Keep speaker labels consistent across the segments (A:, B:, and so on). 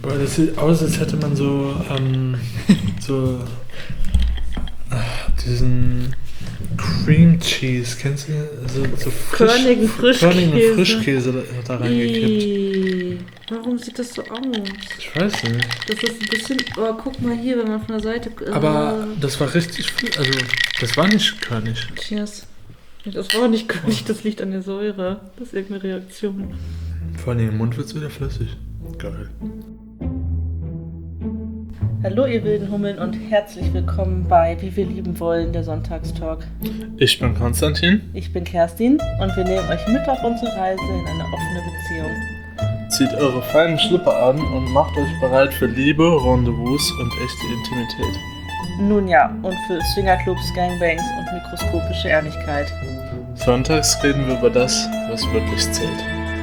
A: Boah, das sieht aus, als hätte man so, diesen Cream Cheese, kennst du? So
B: Körnigen Frischkäse.
A: Frischkäse da reingekippt.
B: Warum sieht das so aus?
A: Ich weiß nicht.
B: Das ist ein bisschen... Oh, guck mal hier, wenn man von der Seite...
A: Aber das war richtig viel, also das war nicht körnig.
B: Cheers. Das war nicht körnig, das liegt an der Säure. Das ist irgendeine Reaktion.
A: Vor allem im Mund wird es wieder flüssig. Geil.
B: Hallo ihr wilden Hummeln und herzlich willkommen bei Wie wir lieben wollen, der Sonntagstalk.
A: Ich bin Konstantin.
B: Ich bin Kerstin und wir nehmen euch mit auf unsere Reise in eine offene Beziehung.
A: Zieht eure feinen Schlipper an und macht euch bereit für Liebe, Rendezvous und echte Intimität.
B: Nun ja, und für Swingerclubs, Gangbangs und mikroskopische Ehrlichkeit.
A: Sonntags reden wir über das, was wirklich zählt.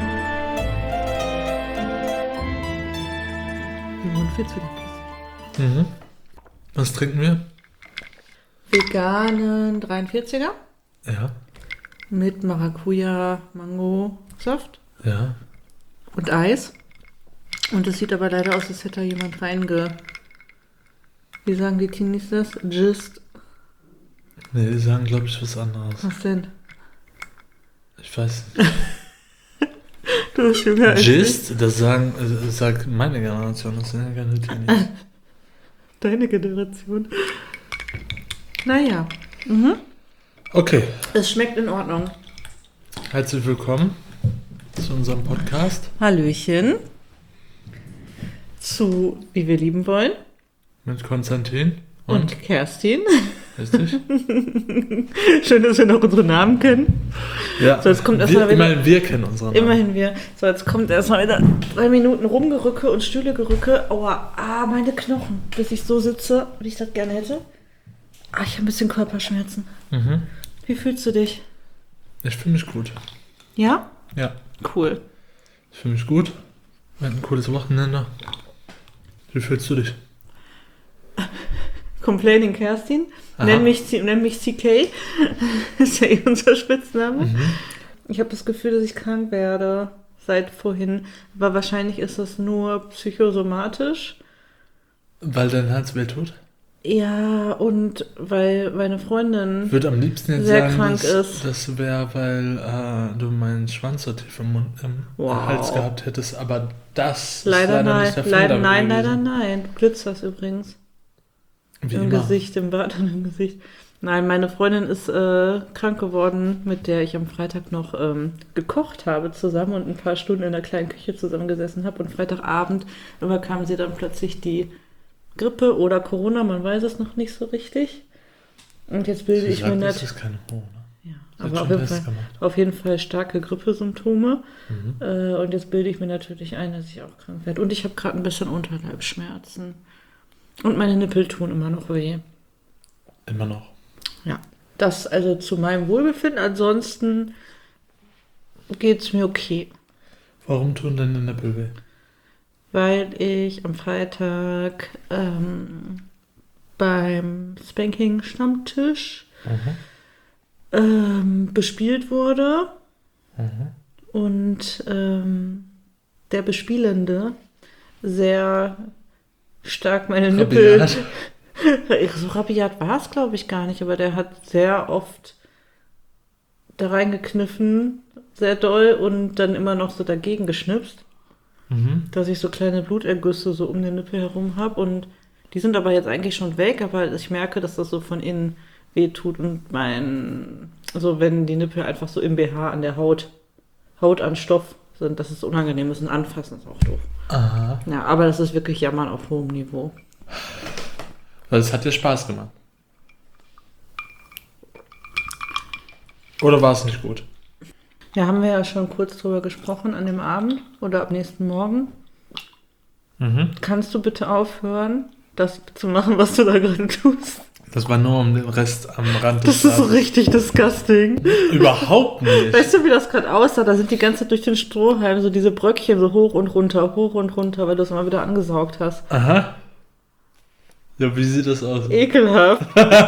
A: Mhm. Was trinken wir?
B: Veganen 43er
A: Ja.
B: mit Maracuja-Mango-Saft
A: Ja.
B: und Eis. Und es sieht aber leider aus, als hätte da jemand Wie sagen die Teenies das? Just.
A: Nee, die sagen, glaube ich, was anderes.
B: Was denn?
A: Ich weiß nicht.
B: Du bist jünger als
A: Gist, das sagt meine Generation, das sind ja keine Teenies.
B: deine Generation. Naja. Mhm.
A: Okay,
B: Es schmeckt in Ordnung.
A: herzlich willkommen zu unserem Podcast
B: Hallöchen. Zu Wie wir lieben wollen.
A: mit Konstantin
B: Und Kerstin.
A: Richtig?
B: Schön, dass wir noch unsere Namen kennen.
A: Ja,
B: So, jetzt kommt erst mal wieder-
A: immerhin wir kennen unsere Namen.
B: Immerhin wir. So, jetzt kommt erstmal wieder 3 Minuten Rumgerücke und Stühlegerücke. Aua, meine Knochen. Bis ich so sitze, wie ich das gerne hätte. Ich habe ein bisschen Körperschmerzen.
A: Mhm.
B: Wie fühlst du dich?
A: Ich fühle mich gut.
B: Ja?
A: Ja,
B: Cool.
A: ich fühle mich gut. Wir hatten ein cooles Wochenende. Wie fühlst du dich?
B: Complaining Kerstin.
A: Aha.
B: Nenn mich CK. Ist ja unser Spitzname.
A: Mhm.
B: Ich habe das Gefühl, dass ich krank werde. Seit vorhin. Aber wahrscheinlich ist das nur psychosomatisch.
A: Weil dein Herz weh tut?
B: Ja, und weil meine Freundin
A: Ich würde am liebsten jetzt
B: sehr
A: sagen,
B: krank
A: dass
B: ist.
A: das wäre, weil du meinen Schwanz so tief im Hals gehabt hättest. Aber das
B: Leider
A: ist leider
B: nein.
A: nicht der Fall. dabei
B: Leider
A: gewesen.
B: nein. Du glitzerst übrigens.
A: Wie
B: Im
A: immer.
B: Gesicht, im Bart und im Gesicht. Nein, meine Freundin ist krank geworden, mit der ich am Freitag noch gekocht habe zusammen und ein paar Stunden in der kleinen Küche zusammengesessen habe. Und Freitagabend überkam sie dann plötzlich die Grippe oder Corona, man weiß es noch nicht so richtig. Und jetzt bilde
A: Sie
B: ich
A: sagt,
B: mir
A: das
B: nicht...
A: ist keine Hormone.
B: Ja,
A: Sie hat
B: aber
A: schon Tests gemacht.
B: auf jeden Fall starke Grippesymptome.
A: Mhm.
B: Und jetzt bilde ich mir natürlich ein, dass ich auch krank werde. Und ich habe gerade ein bisschen Unterleibsschmerzen. Und meine Nippel tun immer noch weh.
A: Immer noch.
B: Ja. Das also zu meinem Wohlbefinden. Ansonsten geht es mir okay.
A: Warum tun deine Nippel weh?
B: Weil ich am Freitag beim Spanking-Stammtisch bespielt wurde.
A: Mhm.
B: Und der Bespielende sehr stark meine Nippel...
A: Rabiat.
B: So rabiat war es, glaube ich, gar nicht, aber der hat sehr oft da reingekniffen, sehr doll und dann immer noch so dagegen geschnipst, dass ich so kleine Blutergüsse so um den Nippel herum habe und die sind aber jetzt eigentlich schon weg, aber ich merke, dass das so von innen weh tut und also wenn die Nippel einfach so im BH an der Haut an Stoff sind, das ist unangenehm, das ist ein Anfassen, ist auch doof.
A: Aha.
B: Ja, aber das ist wirklich Jammern auf hohem Niveau.
A: Weil es hat dir Spaß gemacht. Oder war es nicht gut?
B: Ja, haben wir ja schon kurz drüber gesprochen an dem Abend oder ab nächsten Morgen.
A: Mhm.
B: Kannst du bitte aufhören, das zu machen, was du da gerade tust?
A: Das war nur um den Rest am Rand
B: Das
A: des
B: ist so
A: Tages.
B: richtig disgusting.
A: Überhaupt nicht.
B: Weißt du, wie das gerade aussah? Da sind die ganze Zeit durch den Strohhalm so diese Bröckchen so hoch und runter, weil du es immer wieder angesaugt hast.
A: Aha. Ja, wie sieht das aus?
B: Ekelhaft.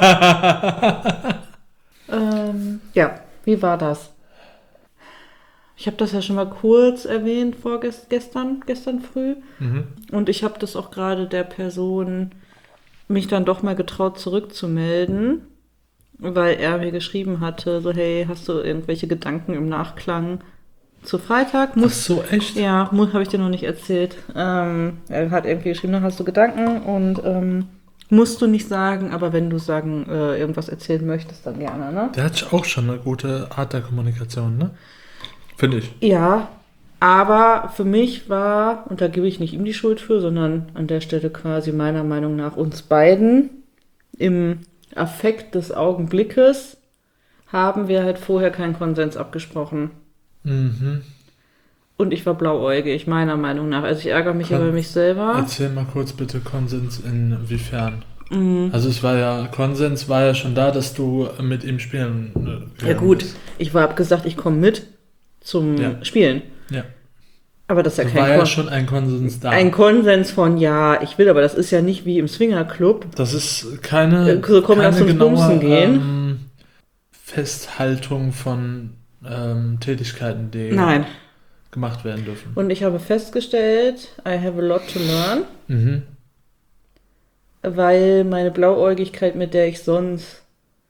B: Ja, wie war das? Ich habe das ja schon mal kurz erwähnt gestern früh.
A: Mhm.
B: Und ich habe das auch gerade der Person mich dann doch mal getraut zurückzumelden, weil er mir geschrieben hatte, so hey, hast du irgendwelche Gedanken im Nachklang zu Freitag?
A: Ach so, echt?
B: Ja, habe ich dir noch nicht erzählt. Er hat irgendwie geschrieben, hast du Gedanken und musst du nicht sagen, aber wenn du irgendwas erzählen möchtest, dann gerne, ne?
A: Der hat auch schon eine gute Art der Kommunikation, ne? Finde ich.
B: Ja, aber für mich war, und da gebe ich nicht ihm die Schuld für, sondern an der Stelle quasi meiner Meinung nach uns beiden, im Affekt des Augenblickes haben wir halt vorher keinen Konsens abgesprochen.
A: Mhm.
B: Und ich war blauäugig, meiner Meinung nach. Also ich ärgere mich über mich selber.
A: Erzähl mal kurz bitte Konsens inwiefern. Also Konsens war ja schon da, dass du mit ihm spielen
B: Ja gut, ich habe gesagt, ich komme mit zum Spielen.
A: Ja.
B: Aber das ist ja
A: Da
B: kein
A: war ja schon ein Konsens da.
B: Ein Konsens von, ja, ich will, aber das ist ja nicht wie im Swingerclub.
A: Das ist keine
B: Bumsen
A: genaue Festhaltung von Tätigkeiten, die gemacht werden dürfen.
B: Und ich habe festgestellt, I have a lot to learn, weil meine Blauäugigkeit, mit der ich sonst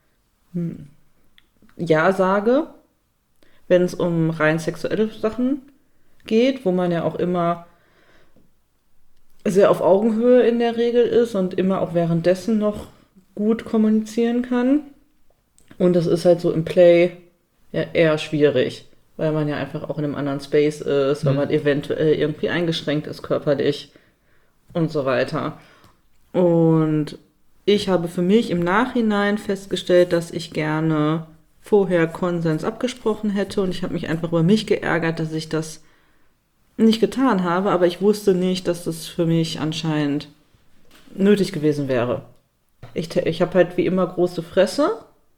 B: Ja sage, wenn es um rein sexuelle Sachen geht, wo man ja auch immer sehr auf Augenhöhe in der Regel ist und immer auch währenddessen noch gut kommunizieren kann. Und das ist halt so im Play ja eher schwierig, weil man ja einfach auch in einem anderen Space ist, weil man eventuell irgendwie eingeschränkt ist körperlich und so weiter. Und ich habe für mich im Nachhinein festgestellt, dass ich gerne vorher Konsens abgesprochen hätte und ich habe mich einfach über mich geärgert, dass ich das nicht getan habe, aber ich wusste nicht, dass das für mich anscheinend nötig gewesen wäre. Ich habe halt wie immer große Fresse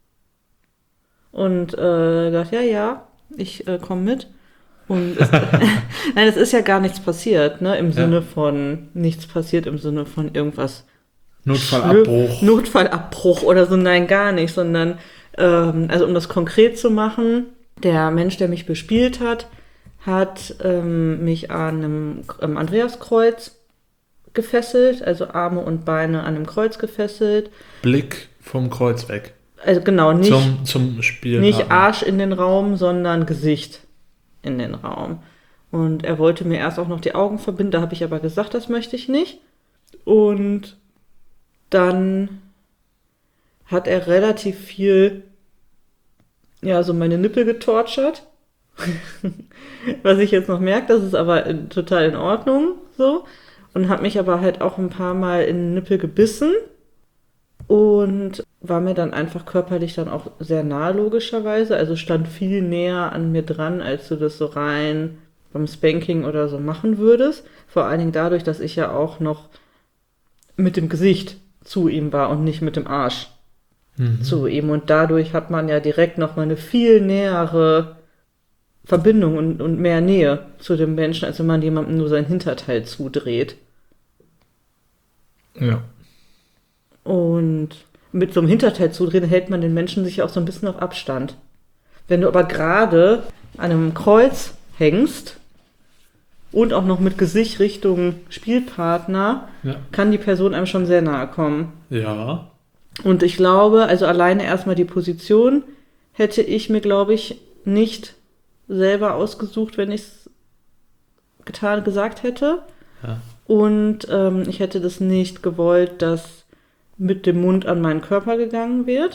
B: und gedacht, ja, ich komme mit. Und nein, es ist ja gar nichts passiert, ne? Im Sinne von nichts passiert, im Sinne von irgendwas Notfallabbruch oder so, nein, gar nicht, sondern also um das konkret zu machen, der Mensch, der mich bespielt hat, hat mich an einem Andreaskreuz gefesselt, also Arme und Beine an einem Kreuz gefesselt.
A: Blick vom Kreuz weg.
B: Also genau, nicht
A: zum Spiel.
B: Nicht Arsch in den Raum, sondern Gesicht in den Raum. Und er wollte mir erst auch noch die Augen verbinden, da habe ich aber gesagt, das möchte ich nicht. Und dann hat er relativ viel, so meine Nippel getortured. Was ich jetzt noch merke, das ist aber total in Ordnung so. Und hat mich aber halt auch ein paar Mal in den Nippel gebissen. Und war mir dann einfach körperlich dann auch sehr nah, logischerweise. Also stand viel näher an mir dran, als du das so rein beim Spanking oder so machen würdest. Vor allen Dingen dadurch, dass ich ja auch noch mit dem Gesicht zu ihm war und nicht mit dem Arsch zu ihm. Und dadurch hat man ja direkt nochmal eine viel nähere Verbindung und mehr Nähe zu dem Menschen, als wenn man jemandem nur sein Hinterteil zudreht.
A: Ja.
B: Und mit so einem Hinterteil zudrehen hält man den Menschen sich auch so ein bisschen auf Abstand. Wenn du aber gerade an einem Kreuz hängst und auch noch mit Gesicht Richtung Spielpartner, kann die Person einem schon sehr nahe kommen.
A: Ja.
B: Und ich glaube, also alleine erstmal die Position hätte ich mir, glaube ich, nicht selber ausgesucht, wenn ich es gesagt hätte.
A: Ja.
B: Und ich hätte das nicht gewollt, dass mit dem Mund an meinen Körper gegangen wird.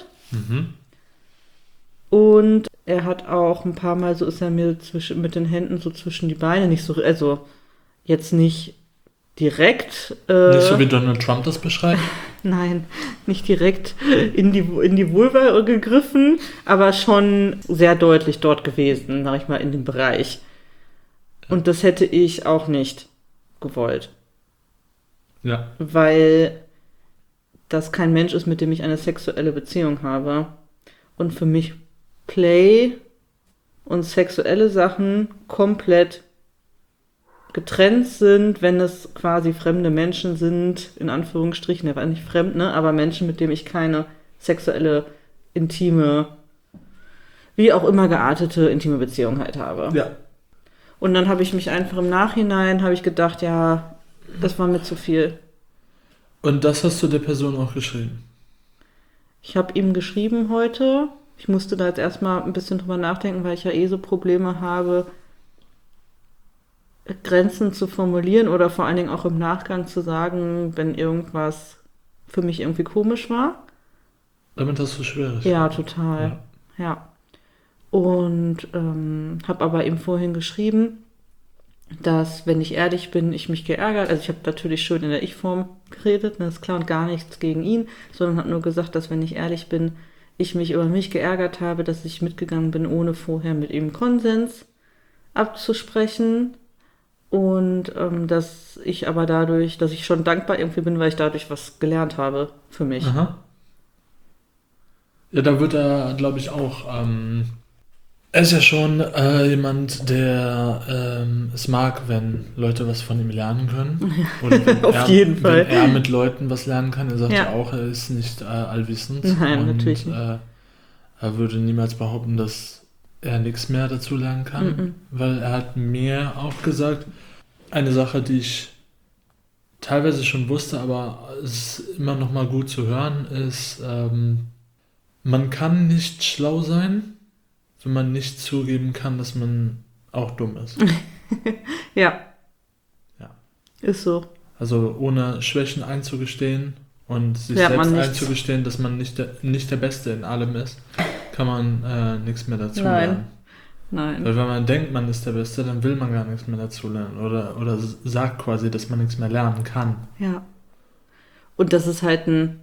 B: Und er hat auch ein paar Mal, so ist er mir mit den Händen so zwischen die Beine, nicht so, also jetzt nicht direkt.
A: Nicht so wie Donald Trump das beschreibt?
B: Nein, nicht direkt in die Vulva gegriffen, aber schon sehr deutlich dort gewesen, sag ich mal, in dem Bereich. Und das hätte ich auch nicht gewollt.
A: Ja.
B: Weil das kein Mensch ist, mit dem ich eine sexuelle Beziehung habe. Und für mich Play und sexuelle Sachen komplett getrennt sind, wenn es quasi fremde Menschen sind, in Anführungsstrichen, er war nicht fremd, ne, aber Menschen, mit denen ich keine sexuelle, intime, wie auch immer geartete, intime Beziehung halt habe.
A: Ja.
B: Und dann habe ich mich einfach im Nachhinein, habe ich gedacht, ja, das war mir zu viel.
A: Und das hast du der Person auch geschrieben?
B: Ich habe ihm geschrieben heute. Ich musste da jetzt erstmal ein bisschen drüber nachdenken, weil ich ja so Probleme habe, Grenzen zu formulieren oder vor allen Dingen auch im Nachgang zu sagen, wenn irgendwas für mich irgendwie komisch war.
A: Damit hast du schwierig.
B: Ja, total. Ja. Und habe aber ihm vorhin geschrieben, dass, wenn ich ehrlich bin, ich mich geärgert, also ich habe natürlich schön in der Ich-Form geredet, ne, ist klar, und gar nichts gegen ihn, sondern habe nur gesagt, dass, wenn ich ehrlich bin, ich mich über mich geärgert habe, dass ich mitgegangen bin, ohne vorher mit ihm Konsens abzusprechen, und dass ich aber dadurch, dass ich schon dankbar irgendwie bin, weil ich dadurch was gelernt habe für mich.
A: Aha. Ja, da wird er, glaube ich, auch, er ist ja schon jemand, der es mag, wenn Leute was von ihm lernen können. Oder wenn
B: Auf jeden Fall.
A: Wenn er mit Leuten was lernen kann. Er sagt
B: Ja.
A: ja auch, er ist nicht allwissend.
B: Nein,
A: und
B: natürlich nicht.
A: Er würde niemals behaupten, dass er nichts mehr dazu lernen kann. Weil er hat mir auch gesagt, eine Sache, die ich teilweise schon wusste, aber es ist immer noch mal gut zu hören, ist, man kann nicht schlau sein, wenn man nicht zugeben kann, dass man auch dumm ist.
B: Ja.
A: Ja.
B: Ist so.
A: Also ohne Schwächen einzugestehen und sich
B: Lernt man
A: selbst
B: nichts.
A: einzugestehen, dass man nicht der Beste in allem ist, kann man nichts mehr dazu
B: Nein.
A: lernen.
B: Nein.
A: Weil wenn man denkt, man ist der Beste, dann will man gar nichts mehr dazu lernen. Oder sagt quasi, dass man nichts mehr lernen kann.
B: Ja. Und das ist halt ein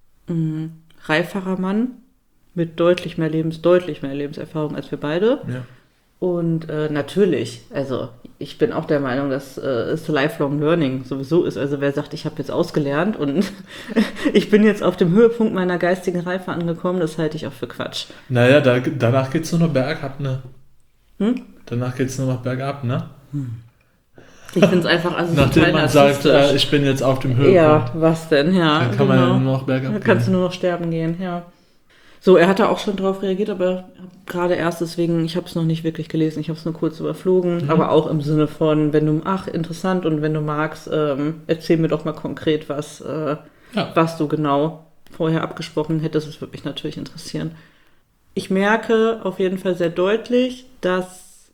B: reiferer Mann mit deutlich mehr Lebenserfahrung als wir beide.
A: Ja.
B: Und natürlich, also ich bin auch der Meinung, dass es Lifelong Learning sowieso ist. Also wer sagt, ich habe jetzt ausgelernt und ich bin jetzt auf dem Höhepunkt meiner geistigen Reife angekommen, das halte ich auch für Quatsch.
A: Naja, danach geht es nur noch bergab, ne? Danach geht es nur noch bergab, ne?
B: Ich finde es einfach also
A: Nachdem
B: total
A: man sagt,
B: narzisstisch.
A: ich bin jetzt auf dem Höhepunkt.
B: Ja, was denn? Ja,
A: Dann kann man ja nur noch bergab
B: Dann
A: gehen.
B: kannst du nur noch sterben gehen, ja. So, er hat da auch schon drauf reagiert, aber gerade erst deswegen, ich habe es noch nicht wirklich gelesen, ich habe es nur kurz überflogen, aber auch im Sinne von, wenn du, interessant, und wenn du magst, erzähl mir doch mal konkret, was du genau vorher abgesprochen hättest, das würde mich natürlich interessieren. Ich merke auf jeden Fall sehr deutlich, dass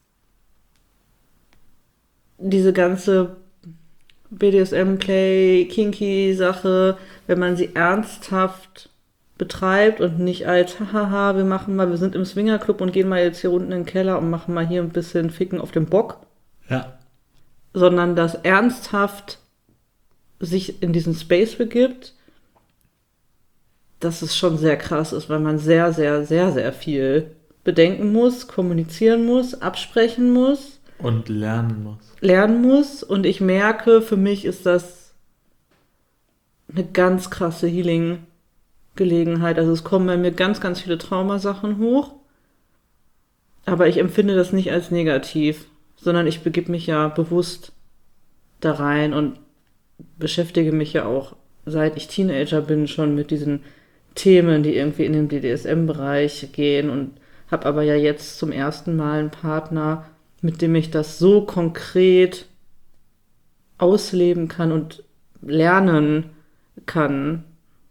B: diese ganze BDSM-Play, Kinky-Sache, wenn man sie ernsthaft betreibt und nicht als, hahaha, wir sind im Swingerclub und gehen mal jetzt hier unten in den Keller und machen mal hier ein bisschen Ficken auf dem Bock,
A: Ja.
B: sondern dass ernsthaft sich in diesen Space begibt, dass es schon sehr krass ist, weil man sehr, sehr, sehr, sehr viel bedenken muss, kommunizieren muss, absprechen muss.
A: Und lernen muss.
B: Und ich merke, für mich ist das eine ganz krasse Healing-Gelegenheit. Also es kommen bei mir ganz, ganz viele Traumasachen hoch, aber ich empfinde das nicht als negativ, sondern ich begebe mich ja bewusst da rein und beschäftige mich ja auch, seit ich Teenager bin, schon mit diesen Themen, die irgendwie in den BDSM-Bereich gehen, und habe aber ja jetzt zum ersten Mal einen Partner, mit dem ich das so konkret ausleben kann und lernen kann.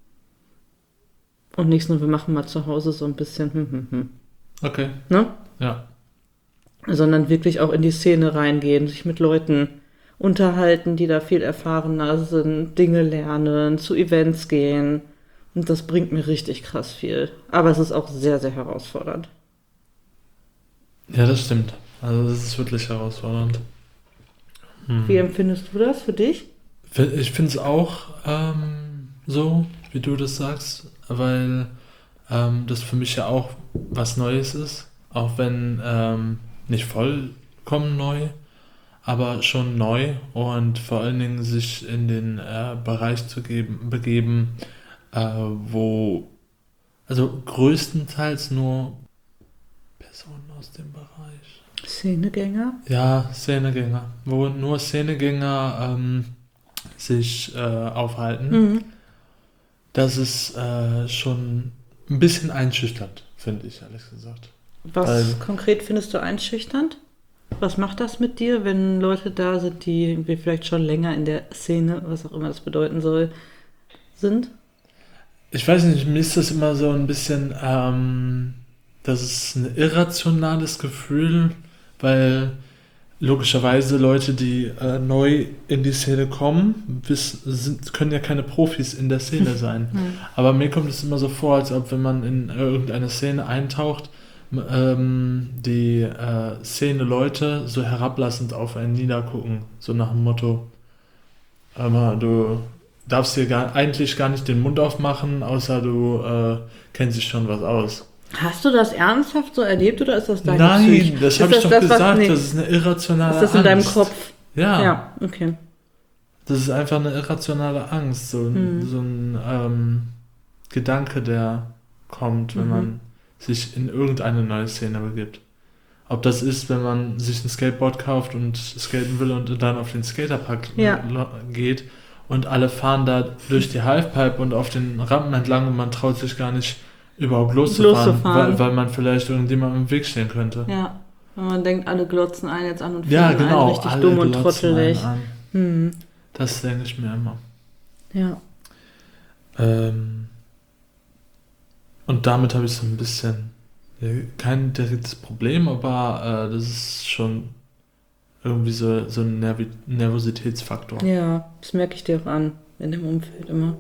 B: Und nicht nur, wir machen mal zu Hause so ein bisschen,
A: Okay.
B: ne?
A: Ja.
B: Sondern wirklich auch in die Szene reingehen, sich mit Leuten unterhalten, die da viel erfahrener sind, Dinge lernen, zu Events gehen. Und das bringt mir richtig krass viel. Aber es ist auch sehr, sehr herausfordernd.
A: Ja, das stimmt. Also das ist wirklich herausfordernd.
B: Wie empfindest du das für dich?
A: Ich finde es auch so, wie du das sagst, weil das für mich ja auch was Neues ist. Auch wenn nicht vollkommen neu, aber schon neu, und vor allen Dingen sich in den Bereich begeben, wo also größtenteils nur Personen aus dem Bereich.
B: Szenegänger?
A: Ja, Szenegänger. Wo nur Szenegänger sich aufhalten. Das ist schon ein bisschen einschüchternd, finde ich, ehrlich gesagt.
B: Was konkret findest du einschüchternd? Was macht das mit dir, wenn Leute da sind, die irgendwie vielleicht schon länger in der Szene, was auch immer das bedeuten soll, sind?
A: Ich weiß nicht, mir ist das immer so ein bisschen, das ist ein irrationales Gefühl, weil logischerweise Leute, die neu in die Szene kommen, können ja keine Profis in der Szene sein. Aber mir kommt es immer so vor, als ob wenn man in irgendeine Szene eintaucht, die Szene-Leute so herablassend auf einen niedergucken, so nach dem Motto, aber du darfst dir eigentlich gar nicht den Mund aufmachen, außer du kennst dich schon was aus.
B: Hast du das ernsthaft so erlebt oder ist das deine
A: Nein,
B: Psyche?
A: das habe ich doch gesagt, das ist eine irrationale Angst.
B: Ist das in deinem Kopf?
A: Ja.
B: Ja, okay.
A: Das ist einfach eine irrationale Angst, so ein Gedanke, der kommt, wenn man sich in irgendeine neue Szene begibt. Ob das ist, wenn man sich ein Skateboard kauft und skaten will und dann auf den Skaterpark geht und alle fahren da durch die Halfpipe und auf den Rampen entlang und man traut sich gar nicht überhaupt loszufahren. Weil man vielleicht irgendjemandem im Weg stehen könnte.
B: Ja, wenn man denkt, alle glotzen einen jetzt an und
A: finden
B: einen richtig
A: alle
B: dumm und trottelig.
A: Das denke ich mir immer.
B: Ja.
A: Und damit habe ich so ein bisschen kein direktes Problem, aber das ist schon irgendwie so ein Nervositätsfaktor.
B: Ja, das merke ich dir auch an, in dem Umfeld immer.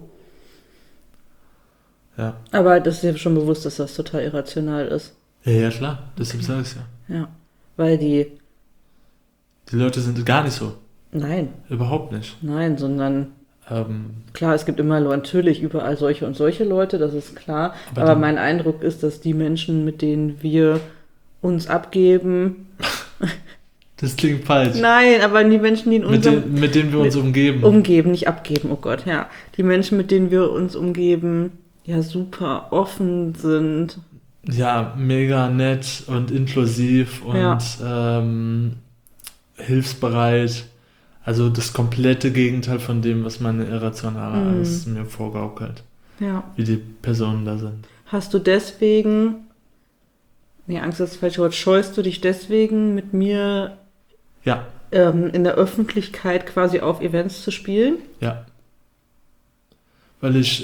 A: Ja.
B: Aber das ist dir schon bewusst, dass das total irrational ist.
A: Ja, klar, deshalb sage ich es ja.
B: Ja, weil die
A: Leute sind gar nicht so.
B: Nein.
A: Überhaupt nicht.
B: Nein, sondern klar, es gibt immer natürlich überall solche und solche Leute, das ist klar. Aber mein Eindruck ist, dass die Menschen, mit denen wir uns abgeben...
A: Das klingt falsch.
B: Nein, aber die Menschen, die in unserem...
A: Mit denen wir uns umgeben.
B: Umgeben, nicht abgeben, oh Gott, ja. Die Menschen, mit denen wir uns umgeben, ja super offen sind.
A: Ja, mega nett und inklusiv und hilfsbereit. Also das komplette Gegenteil von dem, was meine irrationale Angst mir vorgaukelt.
B: Ja.
A: Wie die Personen da sind.
B: Hast du deswegen... Nee, Angst ist das falsche Wort. Scheust du dich deswegen, mit mir in der Öffentlichkeit quasi auf Events zu spielen?
A: Ja. Weil ich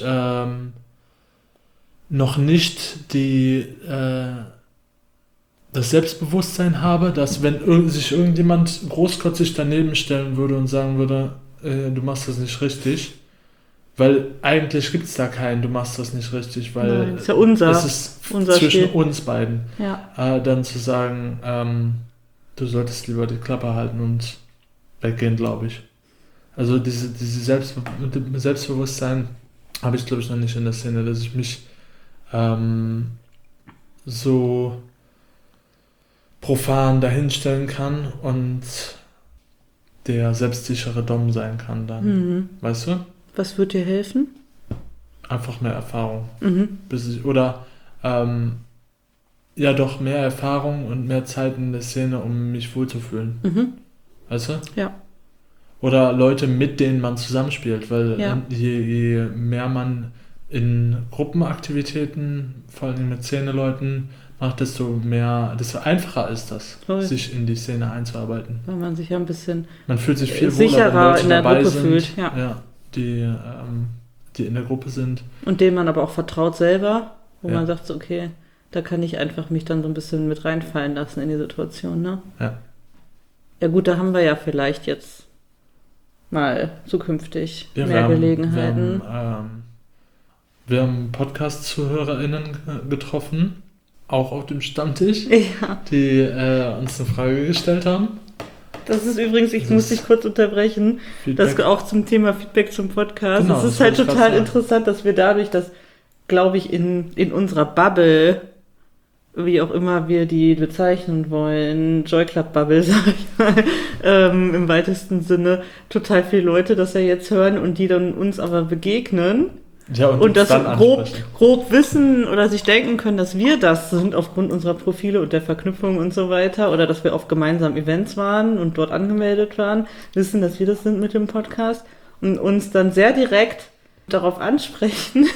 A: noch nicht das Selbstbewusstsein habe, dass wenn sich irgendjemand großkotzig daneben stellen würde und sagen würde, du machst das nicht richtig, weil eigentlich gibt es da keinen, du machst das nicht richtig, weil
B: ist ja unser
A: zwischen
B: Spiel.
A: Uns beiden.
B: Ja.
A: Dann zu sagen, du solltest lieber die Klappe halten und weggehen, glaube ich. Also diese Selbstbewusstsein habe ich, glaube ich, noch nicht in der Szene, dass ich mich so profan dahinstellen kann und der selbstsichere Dom sein kann dann. Weißt du?
B: Was wird dir helfen?
A: Einfach mehr Erfahrung. Doch mehr Erfahrung und mehr Zeit in der Szene, um mich wohlzufühlen. Weißt du?
B: Ja.
A: Oder Leute, mit denen man zusammenspielt, weil je mehr man in Gruppenaktivitäten, vor allem mit Szene-Leuten, macht, desto einfacher ist das, sich in die Szene einzuarbeiten.
B: Weil man sich ja ein bisschen
A: man fühlt sich viel
B: sicherer
A: wohler, wenn Leute
B: in der
A: dabei
B: Gruppe
A: sind,
B: fühlt. Ja.
A: Die in der Gruppe sind.
B: Und denen man aber auch vertraut selber, wo man sagt, so, okay, da kann ich einfach mich dann so ein bisschen mit reinfallen lassen in die Situation, ne? Ja. Ja gut, da haben wir ja vielleicht jetzt mal zukünftig mehr Gelegenheiten.
A: Wir haben Podcast-ZuhörerInnen getroffen, auch auf dem Stammtisch, die uns eine Frage gestellt haben.
B: Das ist übrigens, ich muss dich kurz unterbrechen, das auch zum Thema Feedback zum Podcast. Genau, es ist halt total interessant, dass wir dadurch, dass, glaube ich, in unserer Bubble, wie auch immer wir die bezeichnen wollen, Joy Club Bubble, sag ich mal, im weitesten Sinne, total viele Leute das ja jetzt hören und die dann uns aber begegnen. Ja, und das grob wissen oder sich denken können, dass wir das sind aufgrund unserer Profile und der Verknüpfung und so weiter oder dass wir auf gemeinsamen Events waren und dort angemeldet waren, wissen, dass wir das sind mit dem Podcast und uns dann sehr direkt darauf ansprechen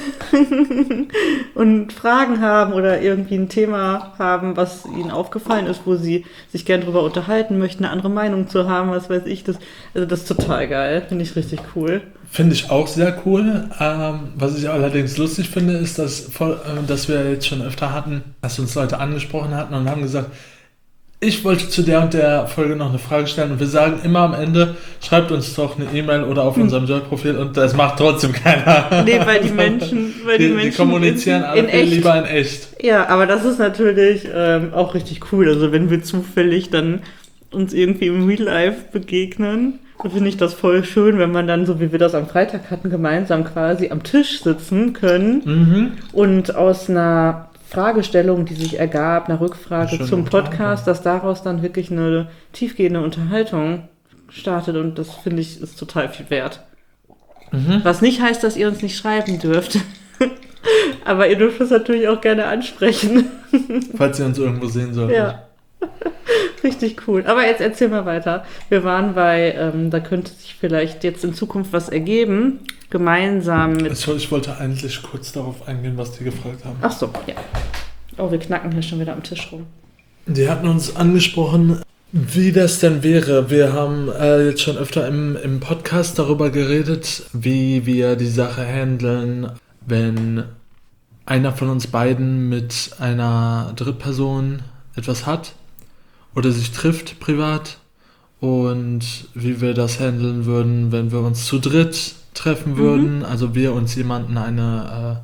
B: und Fragen haben oder irgendwie ein Thema haben, was ihnen aufgefallen ist, wo sie sich gern drüber unterhalten möchten, eine andere Meinung zu haben, was weiß ich. Das ist total geil. Finde ich richtig cool.
A: Finde ich auch sehr cool. Was ich allerdings lustig finde, ist, dass wir jetzt schon öfter hatten, dass uns Leute angesprochen hatten und haben gesagt, ich wollte zu der und der Folge noch eine Frage stellen und wir sagen immer am Ende, schreibt uns doch eine E-Mail oder auf unserem Joy-Profil und das macht trotzdem keiner.
B: Nee, weil die Menschen
A: die kommunizieren alle lieber in echt.
B: Ja, aber das ist natürlich auch richtig cool. Also wenn wir zufällig dann uns irgendwie im Real Life begegnen, dann finde ich das voll schön, wenn man dann, so wie wir das am Freitag hatten, gemeinsam quasi am Tisch sitzen können und aus einer Fragestellung, die sich ergab, eine Rückfrage zum Podcast, dass daraus dann wirklich eine tiefgehende Unterhaltung startet und das finde ich ist total viel wert. Was nicht heißt, dass ihr uns nicht schreiben dürft. Aber ihr dürft es natürlich auch gerne ansprechen.
A: Falls ihr uns irgendwo sehen solltet.
B: Ja. Richtig cool. Aber jetzt erzähl mal weiter. Wir waren bei, da könnte sich vielleicht jetzt in Zukunft was ergeben, gemeinsam mit...
A: Ich wollte eigentlich kurz darauf eingehen, was die gefragt haben.
B: Ach so, ja. Oh, wir knacken hier schon wieder am Tisch rum.
A: Die hatten uns angesprochen, wie das denn wäre. Wir haben jetzt schon öfter im Podcast darüber geredet, wie wir die Sache handeln, wenn einer von uns beiden mit einer Drittperson etwas hat oder sich trifft privat und wie wir das handeln würden, wenn wir uns zu dritt treffen würden, also wir uns jemanden, eine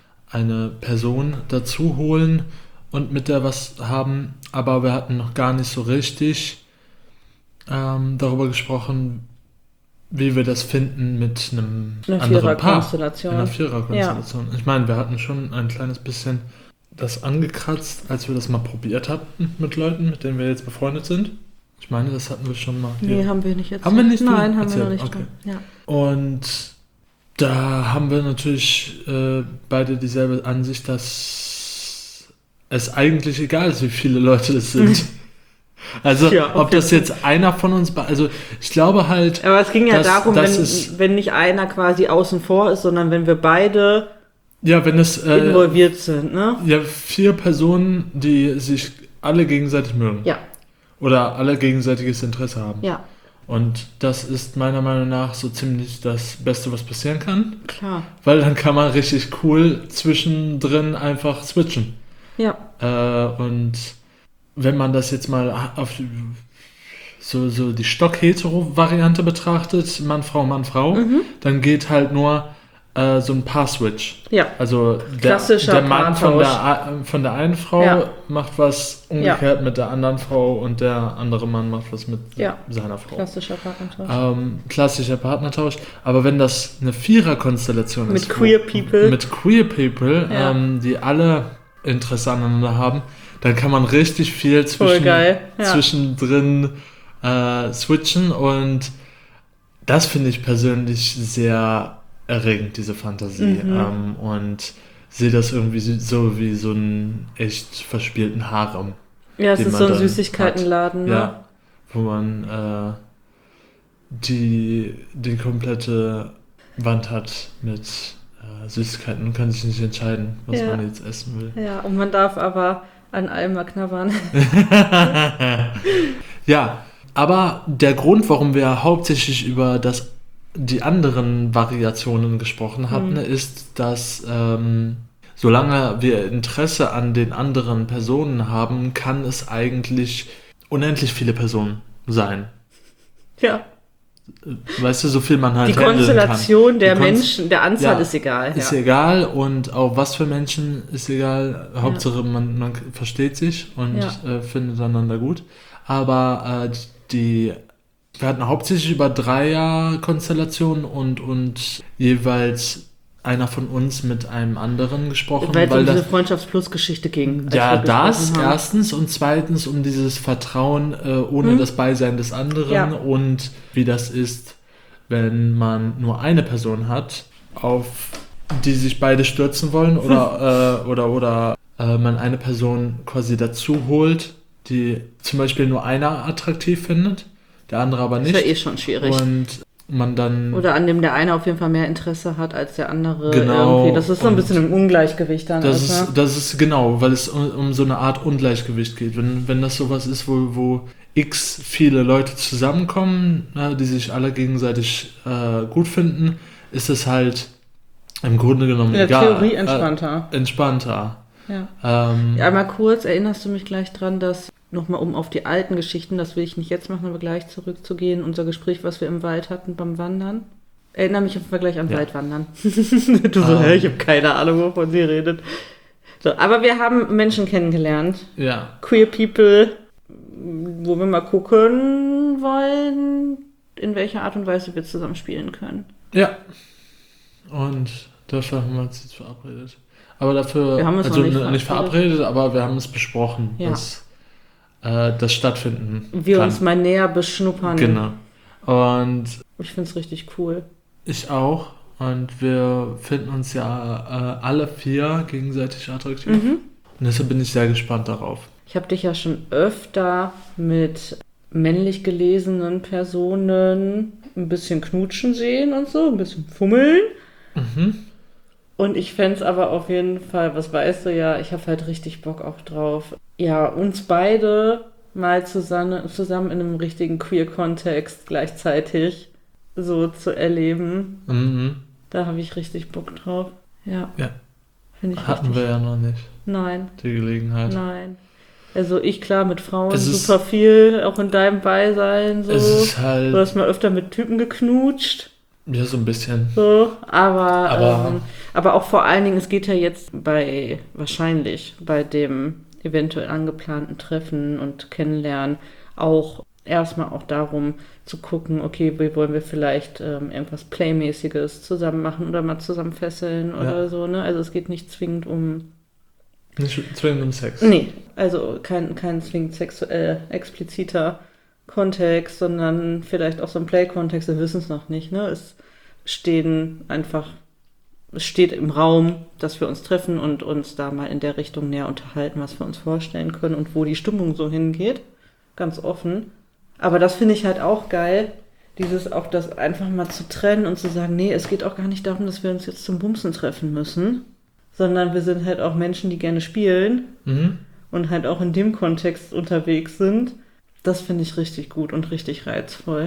A: Person dazu holen und mit der was haben, aber wir hatten noch gar nicht so richtig darüber gesprochen, wie wir das finden mit einem anderen Paar. In einer Viererkonstellation. Ja. Ich meine, wir hatten schon ein kleines bisschen das angekratzt, als wir das mal probiert hatten mit Leuten, mit denen wir jetzt befreundet sind. Ich meine, das hatten wir schon mal.
B: Nee, haben wir nicht erzählt.
A: Haben wir nicht?
B: Nein, haben wir noch nicht.
A: Okay.
B: Ja.
A: Und da haben wir natürlich beide dieselbe Ansicht, dass es eigentlich egal ist, wie viele Leute das sind. Also, ja, ob das jetzt einer von uns... Also, ich glaube halt...
B: Aber es ging ja darum, wenn nicht einer quasi außen vor ist, sondern wenn wir beide
A: wenn es,
B: involviert sind, ne?
A: Ja, 4 Personen, die sich alle gegenseitig mögen.
B: Ja.
A: Oder alle gegenseitiges Interesse haben.
B: Ja.
A: Und das ist meiner Meinung nach so ziemlich das Beste, was passieren kann.
B: Klar.
A: Weil dann kann man richtig cool zwischendrin einfach switchen.
B: Ja.
A: Und wenn man das jetzt mal auf so die Stock-Hetero-Variante betrachtet, Mann, Frau, dann geht halt nur so ein Paar-Switch.
B: Ja.
A: Also der Mann von der einen Frau macht was umgekehrt mit der anderen Frau und der andere Mann macht was mit seiner Frau.
B: Klassischer Partnertausch.
A: Klassischer Partnertausch. Aber wenn das eine Vierer-Konstellation ist. Mit Queer People, die alle Interesse aneinander haben, dann kann man richtig viel zwischendrin switchen und das finde ich persönlich sehr erregend, diese Fantasie. Und sehe das irgendwie so wie so einen echt verspielten Harem.
B: Ja, es ist so ein Süßigkeitenladen, ne?
A: Ja, wo man die komplette Wand hat mit Süßigkeiten und kann sich nicht entscheiden, was man jetzt essen will.
B: Ja, und man darf aber an allem mal knabbern.
A: Ja, aber der Grund, warum wir hauptsächlich über die anderen Variationen gesprochen hatten, ist, dass solange wir Interesse an den anderen Personen haben, kann es eigentlich unendlich viele Personen sein.
B: Ja.
A: Weißt du, so viel man halt
B: handeln kann. Die Konstellation der Menschen, der Anzahl ist egal.
A: Ist egal und auch was für Menschen ist egal. Hauptsache man versteht sich und findet einander gut. Aber wir hatten hauptsächlich über Dreier-Konstellationen und jeweils einer von uns mit einem anderen gesprochen.
B: Weil es um diese Freundschafts-Plus-Geschichte ging.
A: Ja, das erstens und zweitens um dieses Vertrauen ohne das Beisein des anderen und wie das ist, wenn man nur eine Person hat, auf die sich beide stürzen wollen oder man eine Person quasi dazu holt, die zum Beispiel nur einer attraktiv findet, der andere aber nicht.
B: Das ist ja schon schwierig.
A: Und man dann...
B: Oder an dem der eine auf jeden Fall mehr Interesse hat als der andere.
A: Genau.
B: Irgendwie. Das ist so ein bisschen im Ungleichgewicht dann.
A: Das ist genau, weil es um so eine Art Ungleichgewicht geht. Wenn das sowas ist, wo x viele Leute zusammenkommen, die sich alle gegenseitig gut finden, ist es halt im Grunde genommen
B: in der
A: egal.
B: Theorie entspannter.
A: Entspannter.
B: Ja. Einmal kurz, erinnerst du mich gleich dran, dass, nochmal um auf die alten Geschichten, das will ich nicht jetzt machen, aber gleich zurückzugehen, unser Gespräch, was wir im Wald hatten beim Wandern. Erinnere mich auf jeden Fall gleich an Waldwandern. Du so, ich habe keine Ahnung, wovon sie redet. So, aber wir haben Menschen kennengelernt.
A: Ja.
B: Queer People, wo wir mal gucken wollen, in welcher Art und Weise wir zusammen spielen können.
A: Ja. Und dafür haben wir uns jetzt verabredet. Aber dafür,
B: wir haben uns
A: also
B: nicht
A: verabredet, aber wir haben es besprochen, dass das stattfinden
B: wir
A: kann.
B: Uns mal näher beschnuppern.
A: Genau. Und
B: ich finde es richtig cool.
A: Ich auch. Und wir finden uns ja alle 4 gegenseitig attraktiv. Und deshalb bin ich sehr gespannt darauf.
B: Ich habe dich ja schon öfter mit männlich gelesenen Personen ein bisschen knutschen sehen und so, ein bisschen fummeln. Und ich fände es aber auf jeden Fall, was weißt du ja, ich habe halt richtig Bock auch drauf. Ja, uns beide mal zusammen in einem richtigen Queer-Kontext gleichzeitig so zu erleben. Da habe ich richtig Bock drauf. Ja. Finde ich
A: Hatten wir ja noch nicht.
B: Nein.
A: Die Gelegenheit.
B: Nein. Also ich klar mit Frauen super viel, auch in deinem Beisein so.
A: Es ist halt...
B: Du hast mal öfter mit Typen geknutscht.
A: Ja, so ein bisschen.
B: So, aber auch vor allen Dingen, es geht ja jetzt wahrscheinlich bei dem eventuell angeplanten Treffen und Kennenlernen auch erstmal auch darum zu gucken, okay, wie wollen wir vielleicht irgendwas Playmäßiges zusammen machen oder mal zusammen fesseln oder so, ne? Also es geht nicht zwingend um...
A: Nicht zwingend um Sex.
B: Nee, also kein zwingend sexuell expliziter Kontext, sondern vielleicht auch so ein Play-Kontext, wir wissen es noch nicht, ne? Es steht im Raum, dass wir uns treffen und uns da mal in der Richtung näher unterhalten, was wir uns vorstellen können und wo die Stimmung so hingeht. Ganz offen. Aber das finde ich halt auch geil, auch das einfach mal zu trennen und zu sagen, nee, es geht auch gar nicht darum, dass wir uns jetzt zum Bumsen treffen müssen, sondern wir sind halt auch Menschen, die gerne spielen und halt auch in dem Kontext unterwegs sind. Das finde ich richtig gut und richtig reizvoll.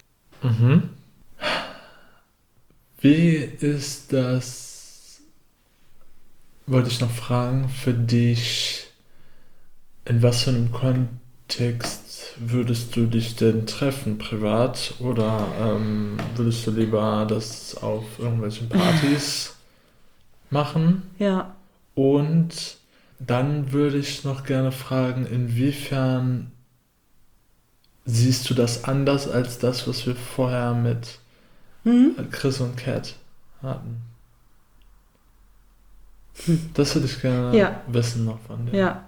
A: Wie ist das, wollte ich noch fragen, für dich, in was für einem Kontext würdest du dich denn treffen, privat? Oder würdest du lieber das auf irgendwelchen Partys machen?
B: Ja.
A: Und dann würde ich noch gerne fragen, inwiefern siehst du das anders als das, was wir vorher mit Chris und Kat hatten? Das würde ich gerne wissen noch von dir.
B: Ja.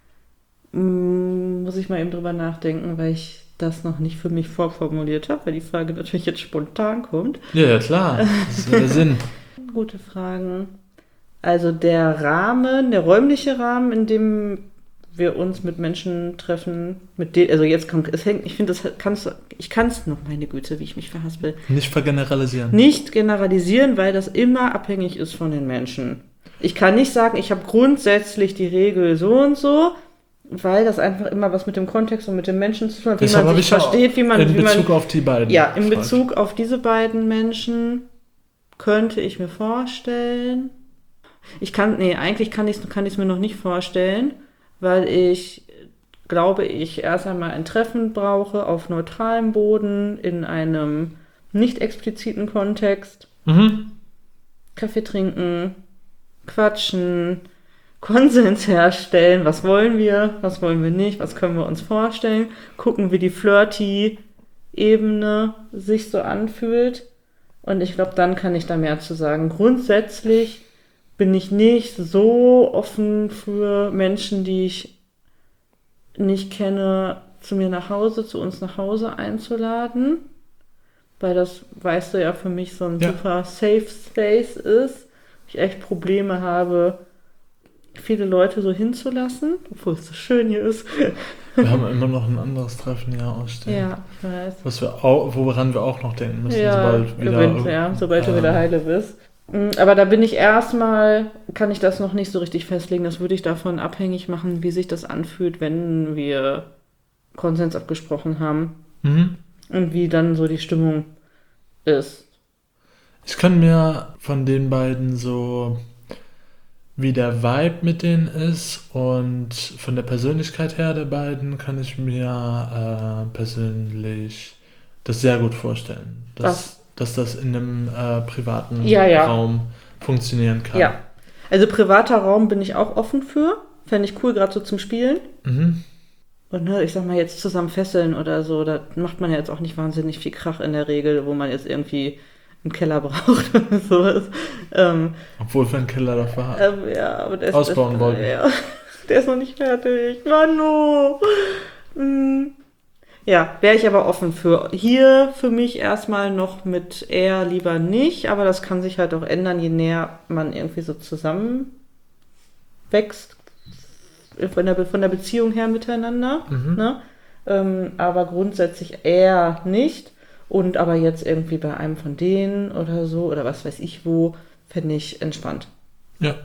B: Muss ich mal eben drüber nachdenken, weil ich das noch nicht für mich vorformuliert habe, weil die Frage natürlich jetzt spontan kommt.
A: Ja, klar. Das ist ja der Sinn.
B: Gute Fragen. Also der räumliche Rahmen, in dem wir uns mit Menschen treffen, also jetzt kommt, ich finde, ich kann es noch, meine Güte, wie ich mich verhaspel.
A: Nicht vergeneralisieren.
B: Nicht generalisieren, weil das immer abhängig ist von den Menschen. Ich kann nicht sagen, ich habe grundsätzlich die Regel so und so, weil das einfach immer was mit dem Kontext und mit den Menschen zu tun hat, wie man sich versteht, wie man...
A: In Bezug auf die beiden.
B: Ja, in Bezug auf diese beiden Menschen könnte ich mir vorstellen... eigentlich kann ich es mir noch nicht vorstellen, weil ich glaube, ich erst einmal ein Treffen brauche auf neutralem Boden in einem nicht expliziten Kontext. Kaffee trinken, quatschen, Konsens herstellen, was wollen wir nicht, was können wir uns vorstellen, gucken, wie die Flirty-Ebene sich so anfühlt. Und ich glaube, dann kann ich da mehr zu sagen. Grundsätzlich bin ich nicht so offen für Menschen, die ich nicht kenne, zu uns nach Hause einzuladen. Weil das, weißt du ja, für mich so ein super Safe Space ist. Ich echt Probleme habe, viele Leute so hinzulassen, obwohl es so schön hier ist.
A: Wir haben immer noch ein anderes Treffen hier ausstehen.
B: Ja, ich weiß.
A: Woran wir auch noch denken müssen, sobald
B: du wieder heile bist. Aber da bin ich erstmal, kann ich das noch nicht so richtig festlegen. Das würde ich davon abhängig machen, wie sich das anfühlt, wenn wir Konsens abgesprochen haben.
A: Mhm.
B: Und wie dann so die Stimmung ist.
A: Ich kann mir von den beiden so, wie der Vibe mit denen ist und von der Persönlichkeit her der beiden, kann ich mir persönlich das sehr gut vorstellen. Dass das in einem privaten Raum funktionieren kann.
B: Ja, also privater Raum bin ich auch offen für. Fände ich cool, gerade so zum Spielen.
A: Mhm.
B: Und ich sag mal, jetzt zusammen fesseln oder so, da macht man ja jetzt auch nicht wahnsinnig viel Krach in der Regel, wo man jetzt irgendwie einen Keller braucht oder sowas.
A: Obwohl wir einen Keller dafür haben.
B: Ja, aber der ist
A: ausbauen wollten.
B: Ja, der ist noch nicht fertig. Manu! Ja, wäre ich aber offen für. Hier für mich erstmal noch mit eher lieber nicht, aber das kann sich halt auch ändern, je näher man irgendwie so zusammen wächst. Von der Beziehung her miteinander.
A: Mhm.
B: Ne? Aber grundsätzlich eher nicht. Und aber jetzt irgendwie bei einem von denen oder so, oder was weiß ich wo, fände ich entspannt.
A: Ja.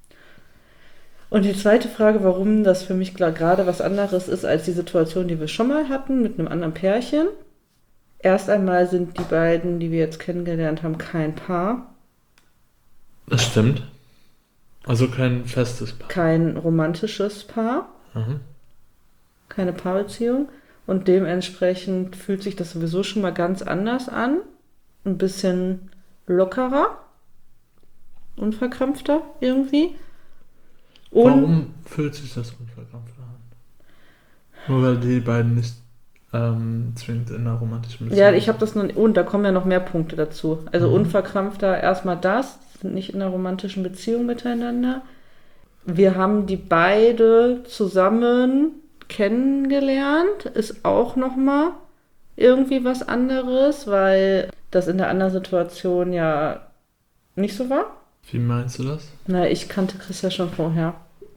B: Und die zweite Frage, warum das für mich gerade was anderes ist als die Situation, die wir schon mal hatten mit einem anderen Pärchen. Erst einmal sind die beiden, die wir jetzt kennengelernt haben, kein Paar.
A: Das stimmt. Also kein festes Paar.
B: Kein romantisches Paar.
A: Mhm.
B: Keine Paarbeziehung. Und dementsprechend fühlt sich das sowieso schon mal ganz anders an. Ein bisschen lockerer. Unverkrampfter irgendwie. Und
A: warum fühlt sich das unverkrampft an? Nur weil die beiden nicht zwingend in einer romantischen Beziehung
B: ja, ich habe das noch. Und da kommen ja noch mehr Punkte dazu. Also unverkrampfter erstmal das. Sind nicht in einer romantischen Beziehung miteinander. Wir haben die beide zusammen kennengelernt. Ist auch nochmal irgendwie was anderes, weil das in der anderen Situation ja nicht so war.
A: Wie meinst du das?
B: Na, ich kannte Chris ja schon vorher.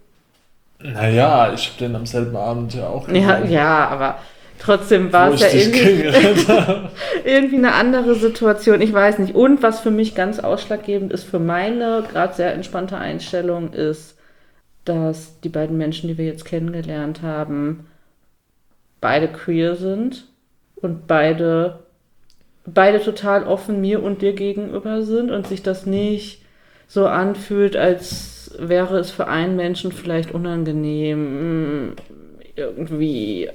A: Naja, ich habe den am selben Abend ja auch gesehen.
B: Ja, aber trotzdem war es ja irgendwie eine andere Situation. Ich weiß nicht. Und was für mich ganz ausschlaggebend ist für meine gerade sehr entspannte Einstellung ist, dass die beiden Menschen, die wir jetzt kennengelernt haben, beide queer sind und beide total offen mir und dir gegenüber sind und sich das nicht so anfühlt, als wäre es für einen Menschen vielleicht unangenehm, irgendwie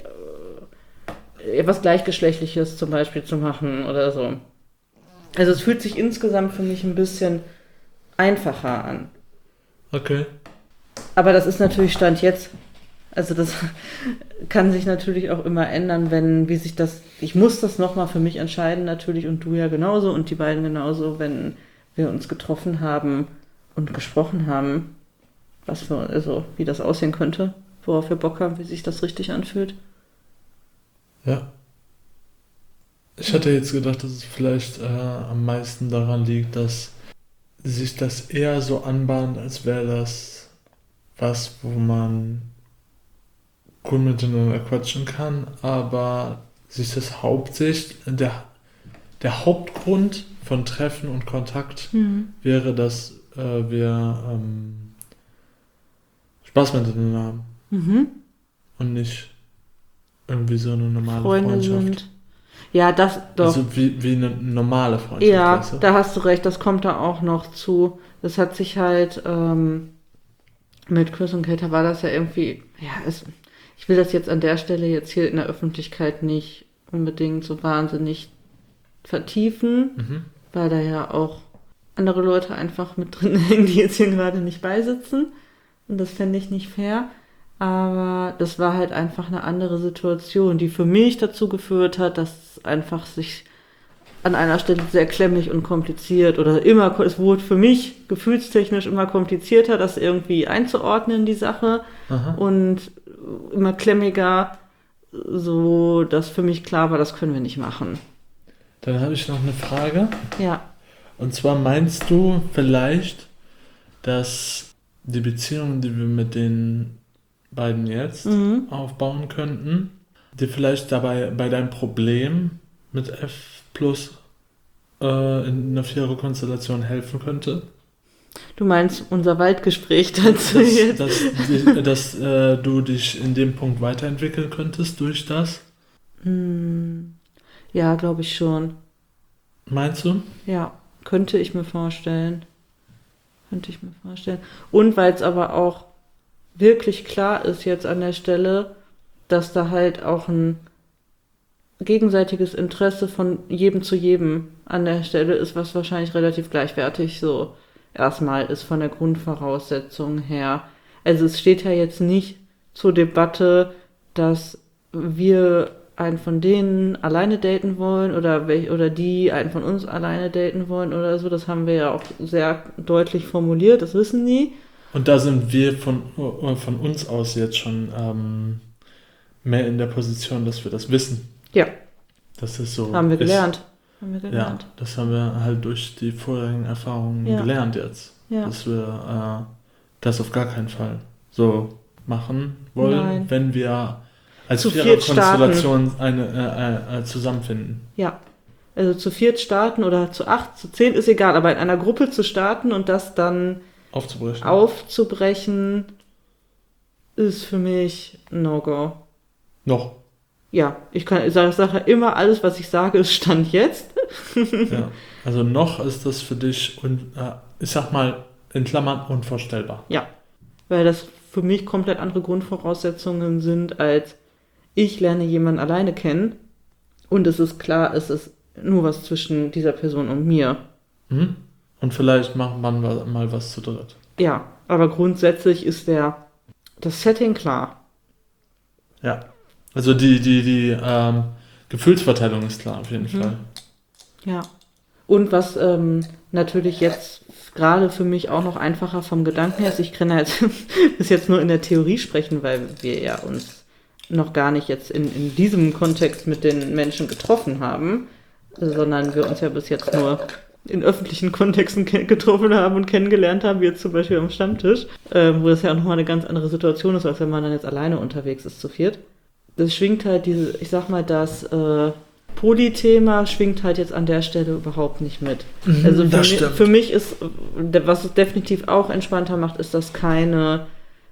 B: etwas Gleichgeschlechtliches zum Beispiel zu machen oder so. Also es fühlt sich insgesamt für mich ein bisschen einfacher an.
A: Okay.
B: Aber das ist natürlich Stand jetzt. Also das kann sich natürlich auch immer ändern, ich muss das nochmal für mich entscheiden natürlich und du ja genauso und die beiden genauso, wenn wir uns getroffen haben und gesprochen haben, wie das aussehen könnte, worauf wir Bock haben, wie sich das richtig anfühlt.
A: Ja. Ich hatte jetzt gedacht, dass es vielleicht am meisten daran liegt, dass sich das eher so anbahnt, als wäre das was, wo man cool miteinander quatschen kann, aber sich das der Hauptgrund von Treffen und Kontakt wäre, dass wir Spaß miteinander haben.
B: Mhm.
A: Und nicht irgendwie so eine normale
B: Freunde
A: Freundschaft.
B: sind. Ja, das doch.
A: Also wie eine normale Freundschaft.
B: Ja,
A: weißt du?
B: da hast du recht, das kommt da auch noch zu. Das hat sich halt mit Chris und Kate war das ja irgendwie, ich will das jetzt an der Stelle jetzt hier in der Öffentlichkeit nicht unbedingt so wahnsinnig vertiefen, weil da ja auch andere Leute einfach mit drin hängen, die jetzt hier gerade nicht beisitzen. Und das fände ich nicht fair. Aber das war halt einfach eine andere Situation, die für mich dazu geführt hat, dass einfach sich an einer Stelle sehr klemmig und kompliziert es wurde für mich gefühlstechnisch immer komplizierter, das irgendwie einzuordnen, die Sache.
A: Aha.
B: Und immer klemmiger, so dass für mich klar war, das können wir nicht machen.
A: Dann habe ich noch eine Frage.
B: Ja.
A: Und zwar meinst du vielleicht, dass die Beziehung, die wir mit den beiden jetzt aufbauen könnten, dir vielleicht dabei bei deinem Problem mit F plus in einer Vierer-Konstellation helfen könnte.
B: Du meinst unser Waldgespräch dazu jetzt?
A: Dass du dich in dem Punkt weiterentwickeln könntest durch das?
B: Ja, glaube ich schon.
A: Meinst du?
B: Ja, könnte ich mir vorstellen. Und weil es aber auch wirklich klar ist jetzt an der Stelle, dass da halt auch ein gegenseitiges Interesse von jedem zu jedem an der Stelle ist, was wahrscheinlich relativ gleichwertig so erstmal ist von der Grundvoraussetzung her. Also es steht ja jetzt nicht zur Debatte, dass wir einen von denen alleine daten wollen oder die einen von uns alleine daten wollen oder so. Das haben wir ja auch sehr deutlich formuliert, das wissen die.
A: Und da sind wir von uns aus jetzt schon mehr in der Position, dass wir das wissen.
B: Ja.
A: Das ist so.
B: Haben wir gelernt.
A: Ja, das haben wir halt durch die vorherigen Erfahrungen gelernt jetzt. Ja. Dass wir das auf gar keinen Fall so machen wollen, wenn wir als Vierer-Konstellation zusammenfinden.
B: Ja, also zu viert starten oder zu 8, zu 10 ist egal, aber in einer Gruppe zu starten und das dann aufzubrechen ist für mich ein No-Go.
A: Noch?
B: Ja, ich sage immer, alles, was ich sage, ist Stand jetzt.
A: Ja, also noch ist das für dich, ich sag mal, in Klammern unvorstellbar.
B: Ja, weil das für mich komplett andere Grundvoraussetzungen sind, als ich lerne jemanden alleine kennen und es ist klar, es ist nur was zwischen dieser Person und mir.
A: Mhm. Und vielleicht macht man mal was zu dritt.
B: Ja, aber grundsätzlich ist das Setting klar.
A: Ja, also die Gefühlsverteilung ist klar, auf jeden Fall.
B: Ja, und was natürlich jetzt gerade für mich auch noch einfacher vom Gedanken her ist, ich kann halt bis jetzt nur in der Theorie sprechen, weil wir ja uns noch gar nicht jetzt in diesem Kontext mit den Menschen getroffen haben, sondern wir uns ja bis jetzt nur in öffentlichen Kontexten getroffen haben und kennengelernt haben, wie jetzt zum Beispiel am Stammtisch, wo das ja auch nochmal eine ganz andere Situation ist, als wenn man dann jetzt alleine unterwegs ist zu viert. Das schwingt halt das Poly-Thema schwingt halt jetzt an der Stelle überhaupt nicht mit. Also für mich ist, was es definitiv auch entspannter macht, ist das keine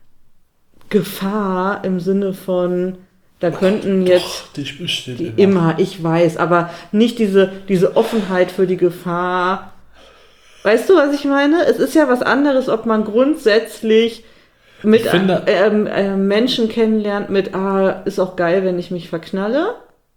B: Gefahr im Sinne von, da könnten jetzt
A: die besteht
B: immer, ich weiß, aber nicht diese Offenheit für die Gefahr. Weißt du, was ich meine? Es ist ja was anderes, ob man grundsätzlich mit Menschen kennenlernt mit, ist auch geil, wenn ich mich verknalle.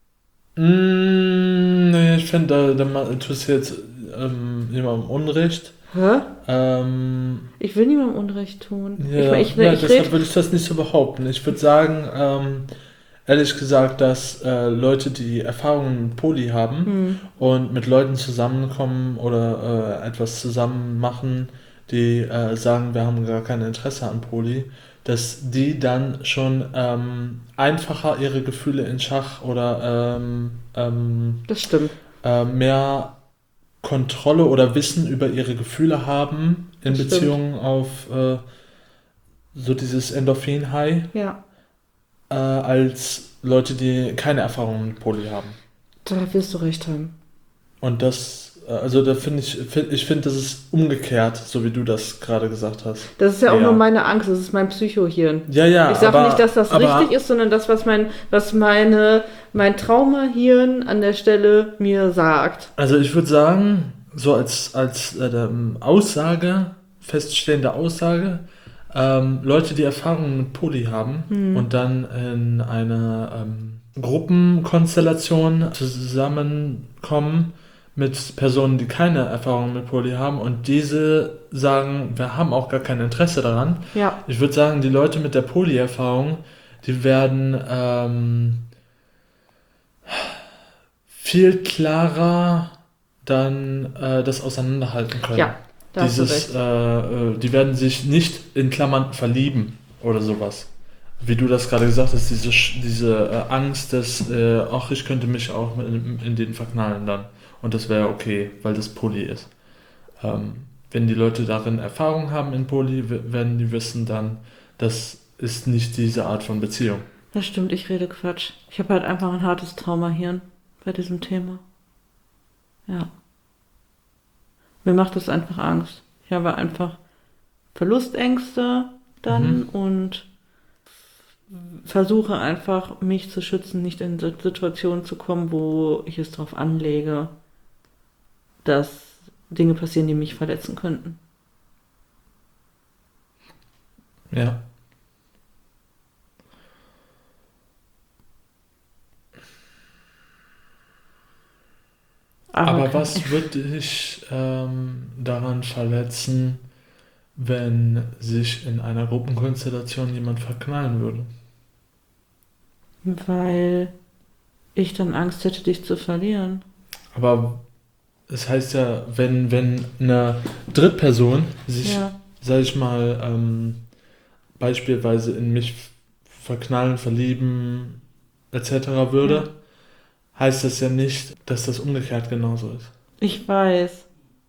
A: Nee, ich finde, da tust du jetzt jemandem Unrecht.
B: Hä? Ich will niemandem Unrecht tun.
A: Ja, deshalb würde ich das nicht so behaupten. Ich würde sagen, ehrlich gesagt, dass Leute, die Erfahrungen mit Poly haben und mit Leuten zusammenkommen oder etwas zusammen machen, die sagen, wir haben gar kein Interesse an Poly, dass die dann schon einfacher ihre Gefühle in Schach oder
B: das stimmt.
A: Mehr Kontrolle oder Wissen über ihre Gefühle haben in Beziehung auf so dieses Endorphin-High, als Leute, die keine Erfahrung mit Poly haben.
B: Da wirst du recht haben.
A: Und das, also da finde ich finde, das ist umgekehrt, so wie du das gerade gesagt hast.
B: Das ist ja auch nur meine Angst, das ist mein Psychohirn.
A: Ja,
B: ich sage nicht, dass das richtig ist, sondern das, was mein Traumahirn an der Stelle mir sagt.
A: Also ich würde sagen, so als Aussage, feststehende Aussage, Leute, die Erfahrungen mit Poly haben und dann in eine Gruppenkonstellation zusammenkommen mit Personen, die keine Erfahrung mit Poly haben und diese sagen, wir haben auch gar kein Interesse daran.
B: Ja.
A: Ich würde sagen, die Leute mit der Poly-Erfahrung, die werden viel klarer dann das auseinanderhalten können.
B: Ja, da hast du recht.
A: Die werden sich nicht in Klammern verlieben oder sowas. Wie du das gerade gesagt hast, diese Angst, dass ich könnte mich auch in den verknallen dann. Und das wäre okay, weil das Poly ist. wenn die Leute darin Erfahrung haben in Poly, werden die wissen dann, das ist nicht diese Art von Beziehung.
B: Das stimmt, ich rede Quatsch. Ich habe halt einfach ein hartes Traumahirn bei diesem Thema. Ja. Mir macht das einfach Angst. Ich habe einfach Verlustängste dann und versuche einfach, mich zu schützen, nicht in Situationen zu kommen, wo ich es darauf anlege, dass Dinge passieren, die mich verletzen könnten.
A: Ja. Aber was würde dich daran verletzen, wenn sich in einer Gruppenkonstellation jemand verknallen würde?
B: Weil ich dann Angst hätte, dich zu verlieren.
A: Aber es heißt ja, wenn eine Drittperson sich, sag ich mal, beispielsweise in mich verknallen, verlieben, etc. würde, heißt das ja nicht, dass das umgekehrt genauso ist.
B: Ich weiß.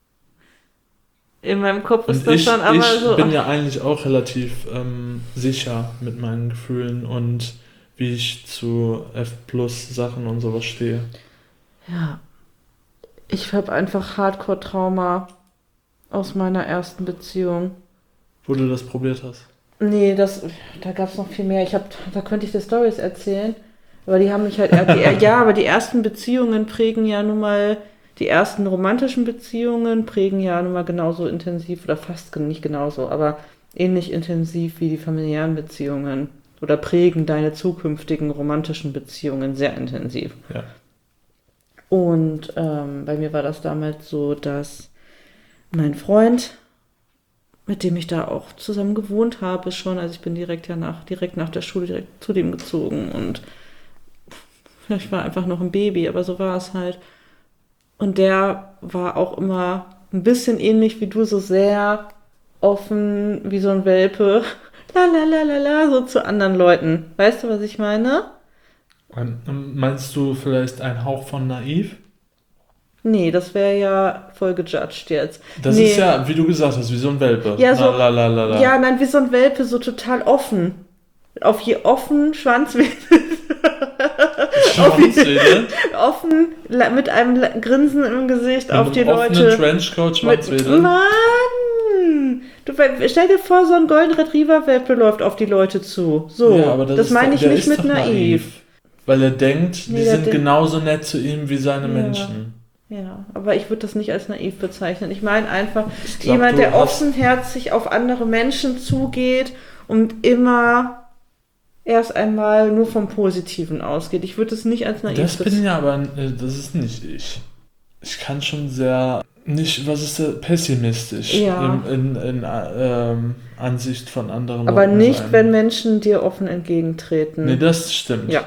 B: In meinem Kopf ist das dann aber so.
A: Ich bin ja eigentlich auch relativ sicher mit meinen Gefühlen und wie ich zu F+-Sachen und sowas stehe.
B: Ja. Ich habe einfach Hardcore-Trauma aus meiner ersten Beziehung.
A: Wo du das probiert hast?
B: Nee, da gab es noch viel mehr. Da könnte ich dir Storys erzählen. Aber die haben mich halt... aber die ersten Beziehungen prägen ja nun mal... Die ersten romantischen Beziehungen prägen ja nun mal genauso intensiv, oder fast nicht genauso, aber ähnlich intensiv wie die familiären Beziehungen. Oder prägen deine zukünftigen romantischen Beziehungen sehr intensiv.
A: Ja.
B: Und bei mir war das damals so, dass mein Freund, mit dem ich da auch zusammen gewohnt habe schon, also ich bin direkt nach der Schule direkt zu dem gezogen und ich war einfach noch ein Baby, aber so war es halt. Und der war auch immer ein bisschen ähnlich wie du, so sehr offen wie so ein Welpe, so zu anderen Leuten. Weißt du, was ich meine?
A: Meinst du vielleicht ein Hauch von naiv?
B: Nee, das wäre ja voll gejudged jetzt.
A: Das ist ja, wie du gesagt hast, wie so ein Welpe.
B: Ja, so, ja, nein, wie so ein Welpe, so total offen. Auf je offen Schwanzwedel. Offen, mit einem Grinsen im Gesicht mit auf die Leute.
A: Offenen Trenchcoat Schwanzwedel.
B: Mann! Stell dir vor, so ein Golden Retriever-Welpe läuft auf die Leute zu. So, ja, aber das meine ich nicht mit naiv.
A: Weil er denkt, die sind genauso nett zu ihm wie seine Menschen.
B: Ja, aber ich würde das nicht als naiv bezeichnen. Ich meine einfach, jemand, der offenherzig auf andere Menschen zugeht und immer erst einmal nur vom Positiven ausgeht. Ich würde es nicht als naiv bezeichnen.
A: Das bin ja aber, das ist nicht ich. Ich kann schon sehr, nicht, was ist das, pessimistisch in Ansicht von anderen
B: aber Leuten nicht, sein. Wenn Menschen dir offen entgegentreten.
A: Nee, das stimmt.
B: Ja.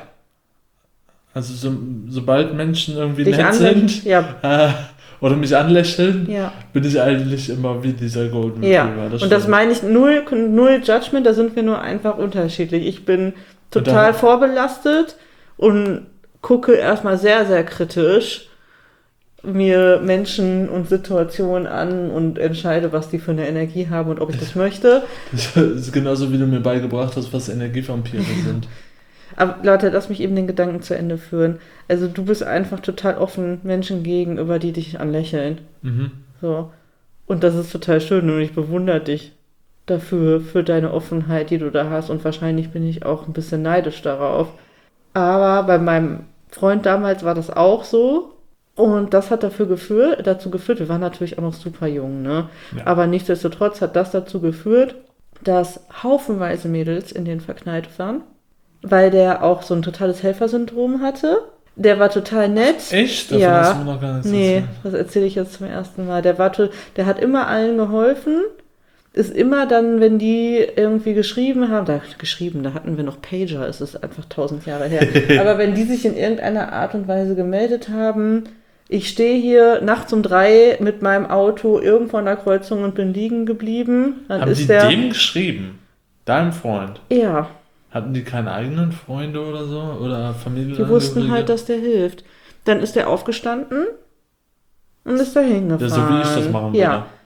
A: Also sobald Menschen irgendwie nett sind oder mich anlächeln, bin ich eigentlich immer wie dieser Golden Retriever.
B: Ja, und das meine ich null Judgment, da sind wir nur einfach unterschiedlich. Ich bin total vorbelastet und gucke erstmal sehr, sehr kritisch mir Menschen und Situationen an und entscheide, was die für eine Energie haben und ob ich das möchte.
A: Das ist genauso, wie du mir beigebracht hast, was Energievampire sind.
B: Aber Leute, lass mich eben den Gedanken zu Ende führen. Also du bist einfach total offen Menschen gegenüber, die dich anlächeln.
A: Mhm.
B: So. Und das ist total schön und ich bewundere dich dafür, für deine Offenheit, die du da hast. Und wahrscheinlich bin ich auch ein bisschen neidisch darauf. Aber bei meinem Freund damals war das auch so. Und das hat dazu geführt, wir waren natürlich auch noch super jung, ne? Ja. Aber nichtsdestotrotz hat das dazu geführt, dass haufenweise Mädels in den verknallt waren. Weil der auch so ein totales Helfersyndrom hatte. Der war total nett.
A: Echt? Davon hast du mir noch gar nichts erzählt.
B: Das erzähle ich jetzt zum ersten Mal. Der hat immer allen geholfen. Ist immer dann, wenn die irgendwie geschrieben haben, da hatten wir noch Pager, es ist einfach 1000 Jahre her. Aber wenn die sich in irgendeiner Art und Weise gemeldet haben, ich stehe hier nachts um 3 mit meinem Auto irgendwo an der Kreuzung und bin liegen geblieben. Dann
A: haben die dem geschrieben? Deinem Freund?
B: Ja.
A: Hatten die keine eigenen Freunde oder so? Oder Familie?
B: Die wussten halt, dass der hilft. Dann ist der aufgestanden und ist da hingefahren.
A: Ja, so wie ich das machen würde. Ja.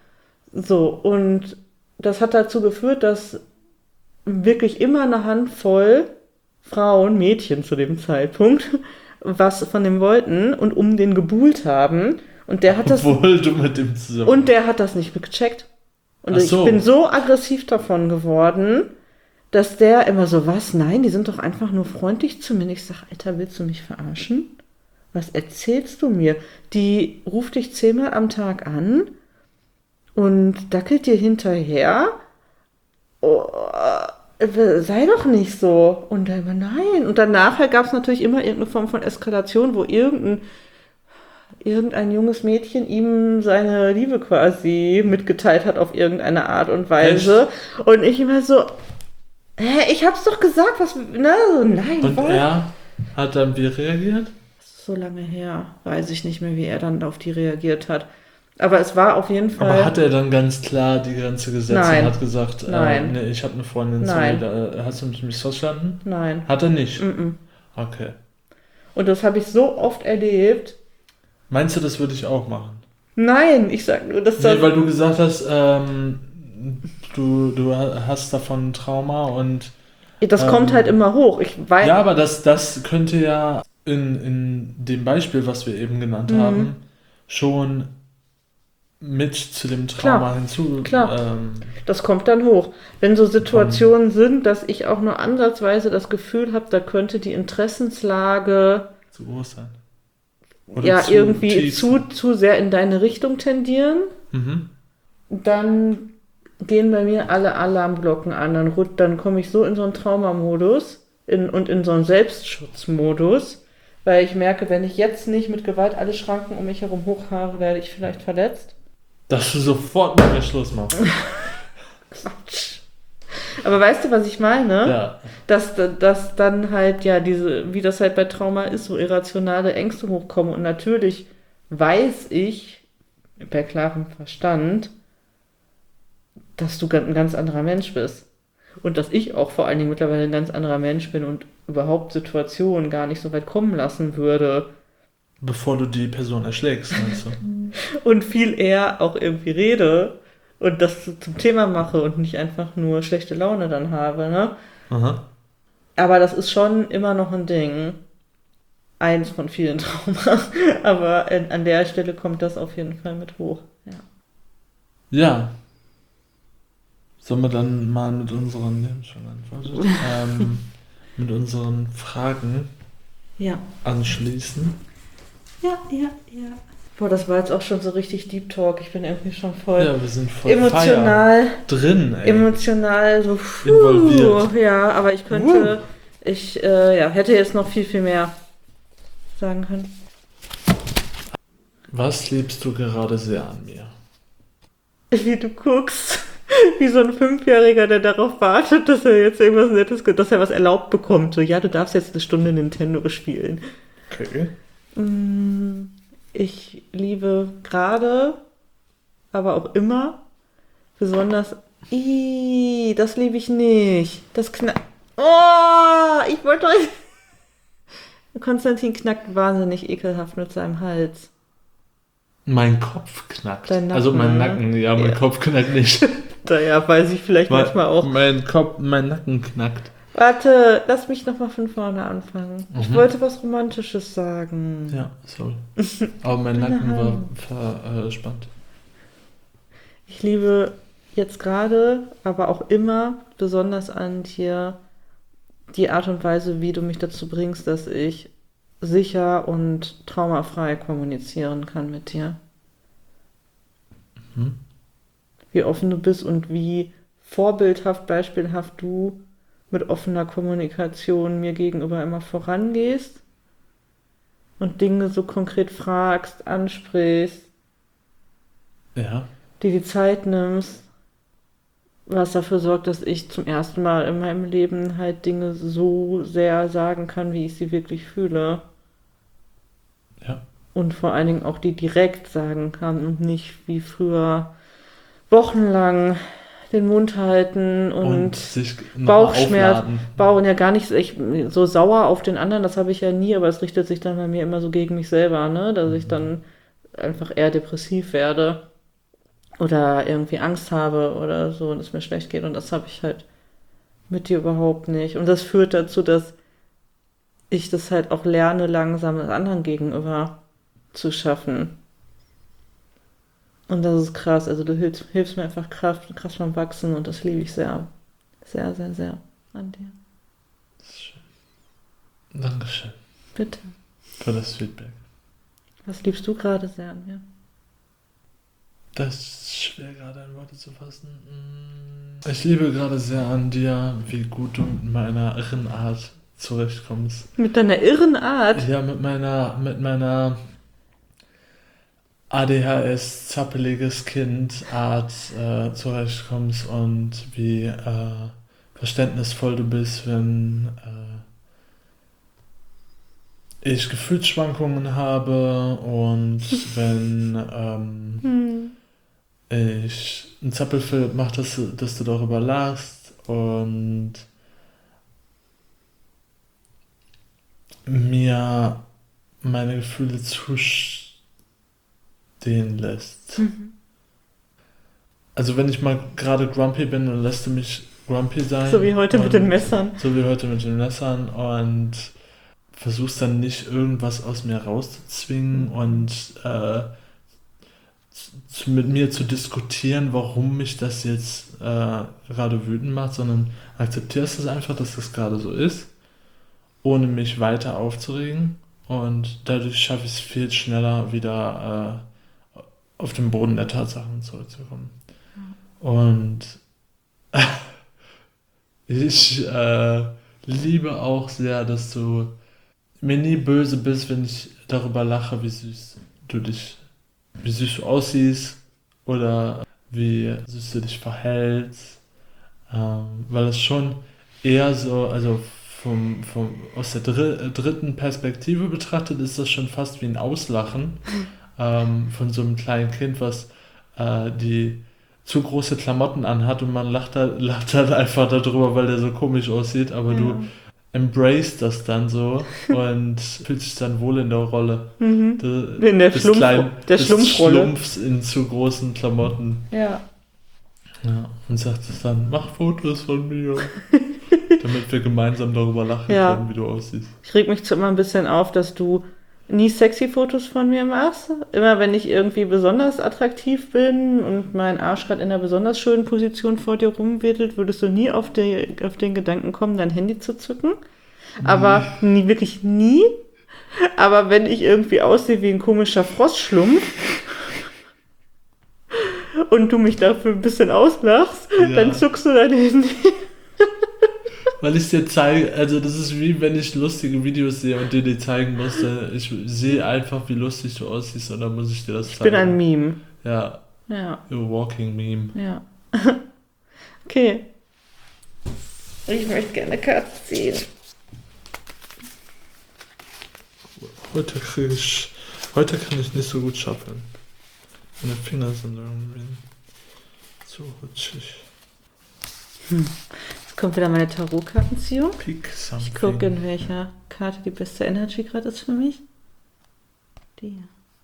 B: So, und das hat dazu geführt, dass wirklich immer eine Handvoll Frauen, Mädchen zu dem Zeitpunkt, was von dem wollten und um den gebuhlt haben. Und der hat das,
A: Obwohl du mit dem zusammen...
B: und der hat das nicht gecheckt. Und
A: Ach so.
B: ich bin so aggressiv davon geworden, dass der immer so, was? Nein, die sind doch einfach nur freundlich zu mir. Und ich sag, Alter, willst du mich verarschen? Was erzählst du mir? Die ruft dich 10-mal am Tag an und dackelt dir hinterher. Oh, sei doch nicht so. Und dann immer, nein. Und dann nachher gab es natürlich immer irgendeine Form von Eskalation, wo irgendein junges Mädchen ihm seine Liebe quasi mitgeteilt hat auf irgendeine Art und Weise. Echt? Und ich immer so, ich hab's doch gesagt, was, ne? So, nein.
A: Und er hat dann wie reagiert?
B: So lange her, weiß ich nicht mehr, wie er dann auf die reagiert hat. Aber es war auf jeden Fall...
A: Aber hat er dann ganz klar die Grenze gesetzt und hat gesagt, nee, ich habe eine Freundin,
B: Nein.
A: sorry, hast du mich missverstanden?
B: Nein.
A: Hat er nicht?
B: Mm-mm.
A: Okay. Und
B: das habe ich so oft erlebt.
A: Meinst du, das würde ich auch machen?
B: Nein, ich sag nur, dass das...
A: Nee, weil du gesagt hast, du hast davon ein Trauma und...
B: Das kommt halt immer hoch. Ich weiß...
A: Ja, aber das könnte ja in dem Beispiel, was wir eben genannt haben, schon mit zu dem Trauma hinzu...
B: Klar, das kommt dann hoch. Wenn so Situationen sind, dass ich auch nur ansatzweise das Gefühl habe, da könnte die Interessenslage...
A: zu groß sein.
B: Oder irgendwie zu sehr in deine Richtung tendieren, dann gehen bei mir alle Alarmglocken an. Dann komme ich so in so einen Traumamodus und in so einen Selbstschutzmodus, weil ich merke, wenn ich jetzt nicht mit Gewalt alle Schranken um mich herum hochfahre, werde ich vielleicht verletzt.
A: Dass du sofort mit mir Schluss machst.
B: Quatsch. Aber weißt du, was ich meine?
A: Ja.
B: Dass dann halt, ja, wie das halt bei Trauma ist, so irrationale Ängste hochkommen. Und natürlich weiß ich, per klarem Verstand, dass du ein ganz anderer Mensch bist. Und dass ich auch vor allen Dingen mittlerweile ein ganz anderer Mensch bin und überhaupt Situationen gar nicht so weit kommen lassen würde.
A: Bevor du die Person erschlägst, meinst du?
B: Und viel eher auch irgendwie rede und das zum Thema mache und nicht einfach nur schlechte Laune dann habe, ne?
A: Aha.
B: Aber das ist schon immer noch ein Ding. Eins von vielen Trauma. Aber an der Stelle kommt das auf jeden Fall mit hoch. Ja.
A: Ja. Sollen wir dann mal mit unseren, mit unseren Fragen anschließen?
B: Ja. Boah, das war jetzt auch schon so richtig Deep Talk. Ich bin irgendwie schon voll,
A: wir sind voll
B: emotional
A: drin, ey.
B: Emotional so
A: involviert.
B: Ja, aber ich könnte, hätte jetzt noch viel, viel mehr sagen können.
A: Was liebst du gerade sehr an mir?
B: Wie du guckst. Wie so ein 5-Jähriger, der darauf wartet, dass er jetzt irgendwas Nettes, dass er was erlaubt bekommt. So, ja, du darfst jetzt eine Stunde Nintendo spielen.
A: Okay.
B: Ich liebe gerade, aber auch immer, besonders, das liebe ich nicht. Das knackt. Oh, ich wollte euch. Konstantin knackt wahnsinnig ekelhaft mit seinem Hals.
A: Mein Kopf knackt.
B: Dein Nacken,
A: also mein Nacken, mein Kopf knackt nicht.
B: Naja, weiß ich vielleicht manchmal auch.
A: Mein Nacken knackt.
B: Warte, lass mich nochmal von vorne anfangen. Ich wollte was Romantisches sagen.
A: Ja, sorry. Aber mein Nacken war verspannt.
B: Ich liebe jetzt gerade, aber auch immer besonders an dir die Art und Weise, wie du mich dazu bringst, dass ich sicher und traumafrei kommunizieren kann mit dir. Wie offen du bist und wie vorbildhaft, beispielhaft du mit offener Kommunikation mir gegenüber immer vorangehst und Dinge so konkret fragst, ansprichst, dir die Zeit nimmst, was dafür sorgt, dass ich zum ersten Mal in meinem Leben halt Dinge so sehr sagen kann, wie ich sie wirklich fühle.
A: Ja.
B: Und vor allen Dingen auch die direkt sagen kann und nicht wie früher wochenlang den Mund halten und
A: sich
B: Bauchschmerz, ja gar nicht so sauer auf den anderen, das habe ich ja nie, aber es richtet sich dann bei mir immer so gegen mich selber, ne, dass ich dann einfach eher depressiv werde. oder irgendwie Angst habe oder so und es mir schlecht geht. Und das habe ich halt mit dir überhaupt nicht. Und das führt dazu, dass ich das halt auch lerne, langsam anderen gegenüber zu schaffen. Und das ist krass. Also du hilfst mir einfach krass beim Wachsen und das liebe ich sehr. Sehr, sehr, sehr an dir.
A: Das ist schön. Dankeschön.
B: Bitte.
A: Für das Feedback.
B: Was liebst du gerade sehr an mir?
A: Das ist schwer gerade in Worte zu fassen. Ich liebe gerade sehr an dir, wie gut du mit meiner irren Art zurechtkommst.
B: Mit deiner irren Art?
A: Ja, mit meiner ADHS, zappeliges Kind Art zurechtkommst und wie verständnisvoll du bist, wenn ich Gefühlsschwankungen habe und wenn ich einen Zappelfilm mache, dass du darüber lachst und mir meine Gefühle zustehen lässt. Also wenn ich mal gerade grumpy bin, dann lässt du mich grumpy sein.
B: So wie heute mit den Messern.
A: So wie heute mit den Messern und versuchst dann nicht irgendwas aus mir rauszuzwingen und mit mir zu diskutieren, warum mich das jetzt gerade wütend macht, sondern akzeptierst es einfach, dass das gerade so ist, ohne mich weiter aufzuregen und dadurch schaffe ich es viel schneller wieder auf den Boden der Tatsachen zurückzukommen. Und ich liebe auch sehr, dass du mir nie böse bist, wenn ich darüber lache, wie süß du aussiehst oder wie süß du dich verhältst, weil es schon eher so, also aus der dritten Perspektive betrachtet, ist das schon fast wie ein Auslachen von so einem kleinen Kind, was die zu große Klamotten anhat und man lacht halt einfach darüber, weil der so komisch aussieht, aber du embrace das dann so und fühlst dich dann wohl in der Rolle.
B: In der Schlumpfrolle.
A: Schlumpfs in zu großen Klamotten.
B: Ja.
A: Und sagt es dann, mach Fotos von mir. Damit wir gemeinsam darüber lachen können, wie du aussiehst.
B: Ich reg mich immer ein bisschen auf, dass du nie sexy Fotos von mir machst. Immer wenn ich irgendwie besonders attraktiv bin und mein Arsch gerade in einer besonders schönen Position vor dir rumwedelt, würdest du nie auf den Gedanken kommen, dein Handy zu zücken. Aber wirklich nie. Aber wenn ich irgendwie aussehe wie ein komischer Frostschlumpf und du mich dafür ein bisschen auslachst, dann zuckst du dein Handy.
A: Weil ich dir zeige, also das ist wie wenn ich lustige Videos sehe und dir die zeigen musste. Ich sehe einfach, wie lustig du aussiehst und dann muss ich dir das zeigen.
B: Ich bin ein Meme.
A: Ja. You're a walking meme.
B: Ja. Okay. Ich möchte gerne Karte ziehen.
A: Heute kann ich nicht so gut schaffen. Meine Finger sind irgendwie zu rutschig.
B: Jetzt kommt wieder meine Tarotkartenziehung.
A: Pick something.
B: Ich gucke, in welcher Karte die beste Energy gerade ist für mich. Die.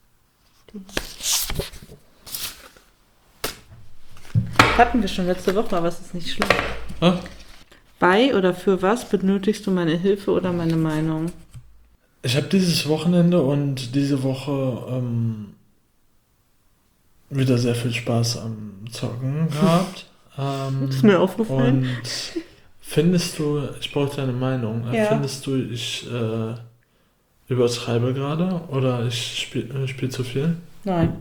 B: Hatten wir schon letzte Woche, aber es ist nicht schlimm. Bei oder für was benötigst du meine Hilfe oder meine Meinung?
A: Ich habe dieses Wochenende und diese Woche wieder sehr viel Spaß am Zocken gehabt.
B: Das ist mir aufgefallen.
A: Und findest du, ich brauche deine Meinung, findest du, ich übertreibe gerade oder ich spiel zu viel?
B: Nein.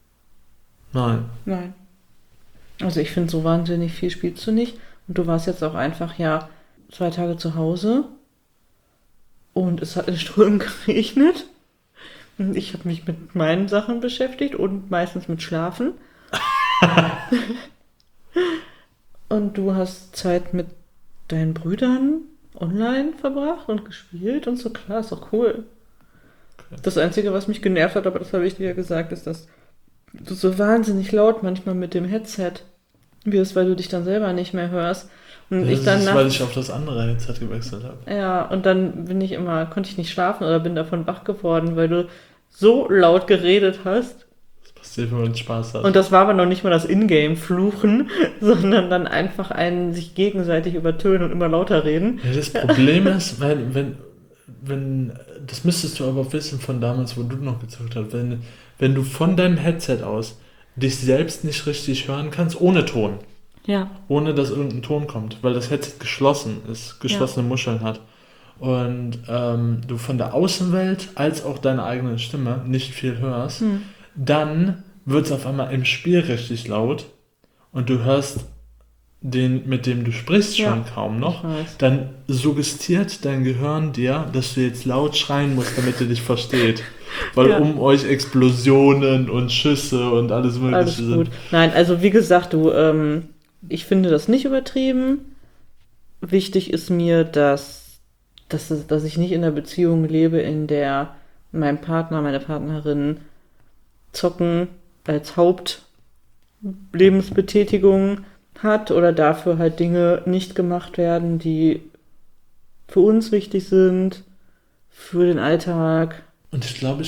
B: Also ich finde, so wahnsinnig viel spielst du nicht. Und du warst jetzt auch einfach 2 Tage zu Hause und es hat in Strömen geregnet. Und ich habe mich mit meinen Sachen beschäftigt und meistens mit Schlafen. Und du hast Zeit mit deinen Brüdern online verbracht und gespielt und so, klar, ist doch cool. Okay. Das Einzige, was mich genervt hat, aber das habe ich dir ja gesagt, ist, dass du so wahnsinnig laut manchmal mit dem Headset wirst, weil du dich dann selber nicht mehr hörst. Und
A: das ist, weil ich auf das andere Headset gewechselt habe.
B: Ja, und dann konnte ich nicht schlafen oder bin davon wach geworden, weil du so laut geredet hast.
A: Das Sehr viel Spaß hat.
B: Und das war aber noch nicht mal das Ingame-Fluchen, sondern dann einfach ein sich gegenseitig übertönen und immer lauter reden.
A: Ja, das Problem ist, wenn das müsstest du aber wissen von damals, wo du noch gezockt hast, wenn du von deinem Headset aus dich selbst nicht richtig hören kannst, ohne Ton.
B: Ja.
A: Ohne dass irgendein Ton kommt, weil das Headset geschlossen ist, geschlossene Muscheln hat. Und du von der Außenwelt als auch deine eigene Stimme nicht viel hörst, dann wird es auf einmal im Spiel richtig laut und du hörst den, mit dem du sprichst, schon kaum noch. Dann suggestiert dein Gehirn dir, dass du jetzt laut schreien musst, damit er dich versteht. Weil um euch Explosionen und Schüsse und alles Mögliche sind.
B: Gut. Nein, also wie gesagt, ich finde das nicht übertrieben. Wichtig ist mir, dass ich nicht in einer Beziehung lebe, in der mein Partner, meine Partnerin Zocken als Hauptlebensbetätigung hat oder dafür halt Dinge nicht gemacht werden, die für uns wichtig sind, für den Alltag.
A: Und ich glaube,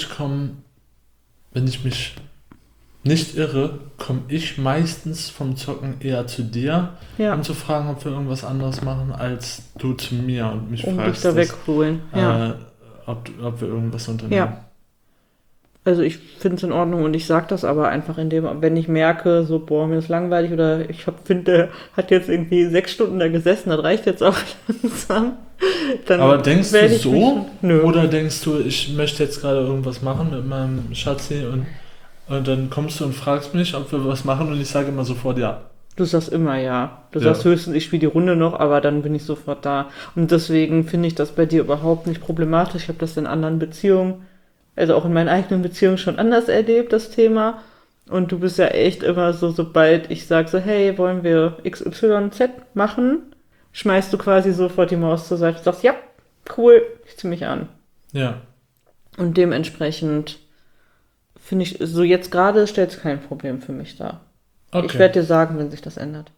A: wenn ich mich nicht irre, komme ich meistens vom Zocken eher zu dir, um zu fragen, ob wir irgendwas anderes machen, als du zu mir und mich fragst,
B: dich da wegholen.
A: ob wir irgendwas unternehmen.
B: Ja. Also ich finde es in Ordnung und ich sage das aber einfach wenn ich merke, so, boah, mir ist langweilig oder ich finde, der hat jetzt irgendwie 6 Stunden da gesessen, das reicht jetzt auch langsam. Dann
A: aber denkst du so?
B: Nö.
A: Oder denkst du, ich möchte jetzt gerade irgendwas machen mit meinem Schatzi und dann kommst du und fragst mich, ob wir was machen und ich sage immer sofort ja.
B: Du sagst immer ja. Du sagst höchstens, ich spiele die Runde noch, aber dann bin ich sofort da. Und deswegen finde ich das bei dir überhaupt nicht problematisch. Ich habe das in anderen Beziehungen, also auch in meinen eigenen Beziehungen schon anders erlebt, das Thema. Und du bist ja echt immer so, sobald ich sage so, hey, wollen wir XYZ machen, schmeißt du quasi sofort die Maus zur Seite und sagst, ja, cool, ich zieh mich an.
A: Ja.
B: Und dementsprechend finde ich, so jetzt gerade stellt es kein Problem für mich dar. Okay. Ich werde dir sagen, wenn sich das ändert.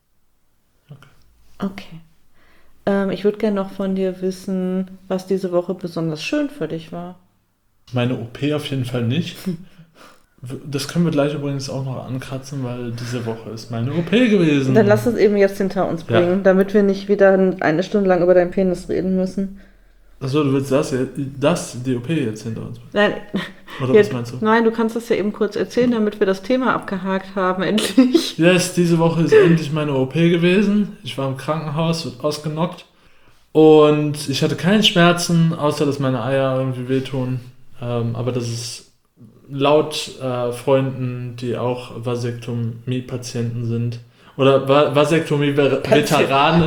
B: Okay. Ich würde gerne noch von dir wissen, was diese Woche besonders schön für dich war.
A: Meine OP auf jeden Fall nicht. Das können wir gleich übrigens auch noch ankratzen, weil diese Woche ist meine OP gewesen.
B: Dann lass uns eben jetzt hinter uns bringen, damit wir nicht wieder 1 Stunde lang über deinen Penis reden müssen.
A: Achso, du willst die OP jetzt hinter uns bringen?
B: Nein.
A: Oder was meinst du?
B: Nein, du kannst das ja eben kurz erzählen, damit wir das Thema abgehakt haben, endlich.
A: Yes, diese Woche ist endlich meine OP gewesen. Ich war im Krankenhaus, wird ausgenockt. Und ich hatte keine Schmerzen, außer dass meine Eier irgendwie wehtun. Aber das ist laut Freunden, die auch Vasektomie-Patienten sind, oder Vasektomie-Veteranen,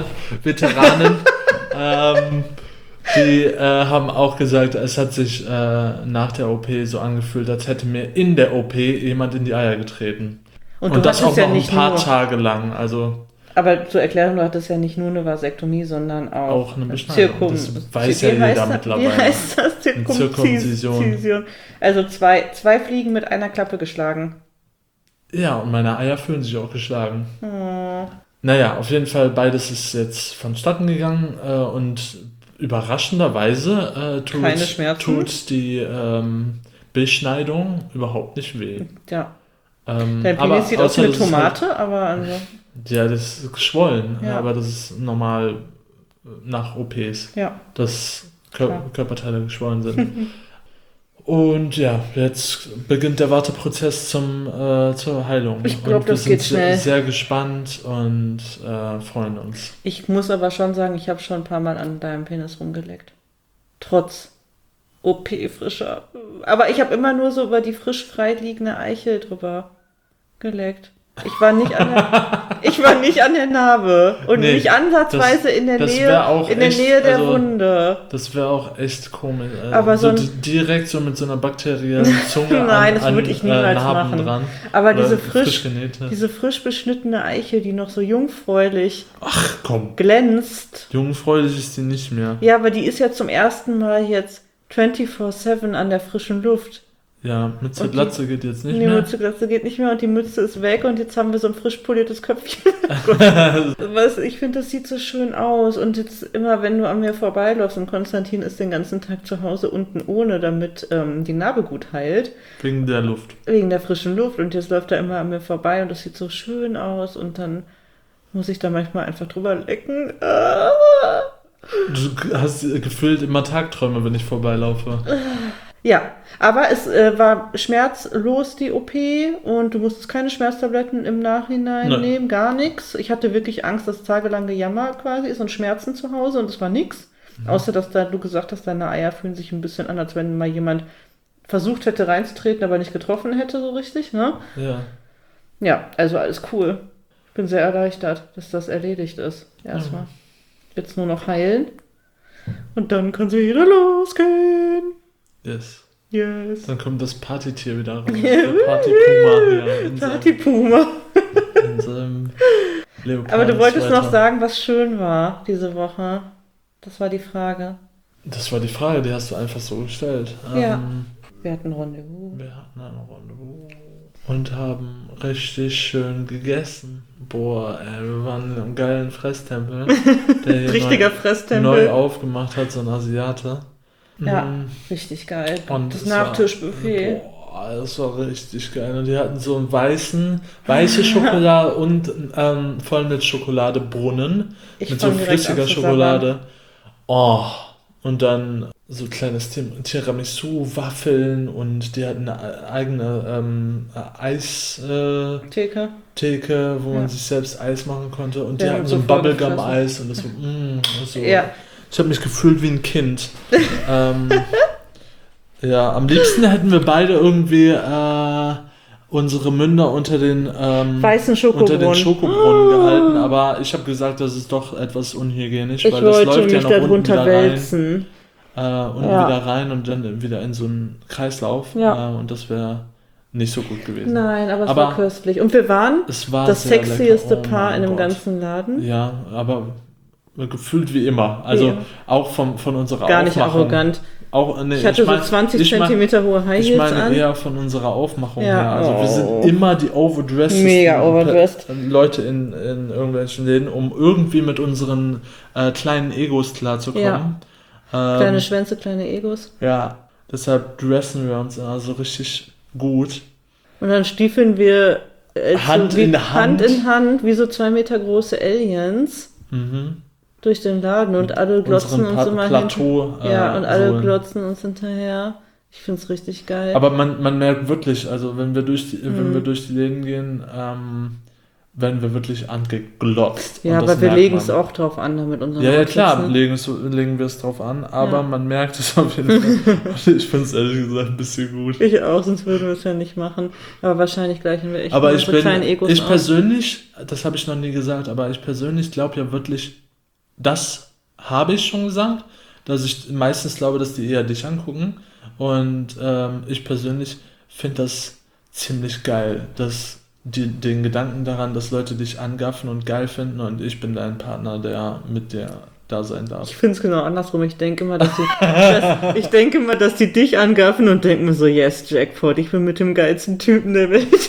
A: die haben auch gesagt, es hat sich nach der OP so angefühlt, als hätte mir in der OP jemand in die Eier getreten. Und das auch noch ein paar Tage lang. Also, aber zur Erklärung, du hattest ja nicht nur eine Vasektomie, sondern auch eine Beschneidung. Das weiß ja jeder mittlerweile. Wie heißt das? Zirkumzision. Also zwei Fliegen mit einer Klappe geschlagen. Ja, und meine Eier fühlen sich auch geschlagen. Oh. Naja, auf jeden Fall, beides ist jetzt vonstatten gegangen und überraschenderweise tut die Beschneidung überhaupt nicht weh. Ja. Dein Penis sieht aus wie eine Tomate, halt, aber also... Ja, das ist geschwollen, aber das ist normal nach OPs, dass Körperteile geschwollen sind. Und ja, jetzt beginnt der Warteprozess zur Heilung. Ich glaube, das geht schnell. Wir sind sehr gespannt und freuen uns. Ich muss aber schon sagen, ich habe schon ein paar Mal an deinem Penis rumgeleckt. Trotz OP-frischer. Aber ich habe immer nur so über die frisch freiliegende Eichel drüber geleckt. Ich war nicht an der Narbe und nicht ansatzweise in der Nähe der Wunde. Das wäre auch echt komisch. Aber so direkt so mit so einer bakteriellen Zunge Nein, das würde ich niemals machen. Dran, aber diese frisch beschnittene Eichel, die noch so jungfräulich glänzt. Jungfräulich ist die nicht mehr. Ja, aber die ist ja zum ersten Mal jetzt 24/7 an der frischen Luft. Ja, Mütze Glatze geht jetzt nicht
B: mehr.
A: mehr.
B: Die Mütze Glatze geht nicht mehr und die Mütze ist weg und jetzt haben wir so ein frisch poliertes Köpfchen. Ich finde, das sieht so schön aus und jetzt immer, wenn du an mir vorbeiläufst und Konstantin ist den ganzen Tag zu Hause unten ohne, damit die Narbe gut heilt.
A: Wegen der Luft.
B: Wegen der frischen Luft und jetzt läuft er immer an mir vorbei und das sieht so schön aus und dann muss ich da manchmal einfach drüber lecken.
A: Du hast gefühlt immer Tagträume, wenn ich vorbeilaufe.
B: Ja, aber es war schmerzlos, die OP, und du musstest keine Schmerztabletten im Nachhinein nehmen, gar nichts. Ich hatte wirklich Angst, dass tagelang Gejammer quasi ist und Schmerzen zu Hause und es war nichts. Außer, dass du gesagt hast, deine Eier fühlen sich ein bisschen an, als wenn mal jemand versucht hätte reinzutreten, aber nicht getroffen hätte so richtig, ne?
A: Ja.
B: Ja, also alles cool. Ich bin sehr erleichtert, dass das erledigt ist. Erstmal. Jetzt nur noch heilen und dann kann sie wieder losgehen. Yes.
A: Dann kommt das Partytier wieder raus. Der Partypuma hier.
B: Partypuma.
A: In seinem Leopard.
B: Aber du wolltest noch sagen, was schön war diese Woche. Das war die Frage.
A: Das war die Frage, die hast du einfach so gestellt.
B: Ja. Wir hatten ein Rendezvous.
A: Und haben richtig schön gegessen. Boah, wir waren in einem geilen Fresstempel. Der
B: Richtiger Fresstempel.
A: Neu aufgemacht hat, so ein Asiate.
B: Ja, richtig geil.
A: Und
B: das Nachtischbuffet.
A: Boah, das war richtig geil. Und die hatten so einen weiße Schokolade und Vollmilchschokolade-Brunnen mit so flüssiger Schokolade. Oh, und dann so kleines Tiramisu, Waffeln und die hatten eine eigene Eistheke, wo man sich selbst Eis machen konnte. Und die hatten so ein Bubblegum-Eis und das so. Ja. Ich habe mich gefühlt wie ein Kind. Ja, am liebsten hätten wir beide irgendwie unsere Münder unter den
B: weißen
A: Schokobrunnen gehalten, aber ich habe gesagt, das ist doch etwas unhygienisch, weil das läuft ja noch unten wieder
B: wälzen.
A: Wieder rein und dann wieder in so einen Kreislauf und das wäre nicht so gut gewesen.
B: Nein, aber es war köstlich. Und wir waren das sexieste Paar in dem ganzen Laden.
A: Ja, aber gefühlt wie immer. Also auch von unserer
B: Gar
A: Aufmachung.
B: Nicht arrogant.
A: Ich
B: hatte so 20 Zentimeter hohe High Heels an.
A: Ich meine eher von unserer Aufmachung her. Also wir sind immer die
B: Mega overdressed
A: Leute in irgendwelchen Läden, um irgendwie mit unseren kleinen Egos klarzukommen.
B: Ja. Kleine Schwänze, kleine Egos.
A: Ja, deshalb dressen wir uns also richtig gut.
B: Und dann stiefeln wir
A: Hand in
B: Hand, wie so 2 Meter große Aliens. Durch den Laden und alle glotzen uns immer hinterher. Und alle glotzen uns hinterher. Ich finde es richtig geil.
A: Aber man merkt wirklich, also wenn wir durch die Läden gehen, werden wir wirklich angeglotzt.
B: Ja, aber wir legen es auch drauf an, mit unseren
A: Ja, klar, legen wir es drauf an, aber man merkt es auf jeden Fall. Ich finde es ehrlich gesagt ein bisschen gut.
B: Ich auch, sonst würden wir es ja nicht machen. Aber wahrscheinlich gleichen wir echt
A: unsere kleinen Egos auf. Persönlich, das habe ich noch nie gesagt, aber ich persönlich glaube ja wirklich, das habe ich schon gesagt, dass ich meistens glaube, dass die eher dich angucken. Und ich persönlich finde das ziemlich geil, dass den Gedanken daran, dass Leute dich angaffen und geil finden und ich bin dein Partner, der mit dir da sein darf.
B: Ich finde es genau andersrum. Ich denke immer, dass die dich angaffen und denken mir so, yes, Jackpot, ich bin mit dem geilsten Typen der Welt.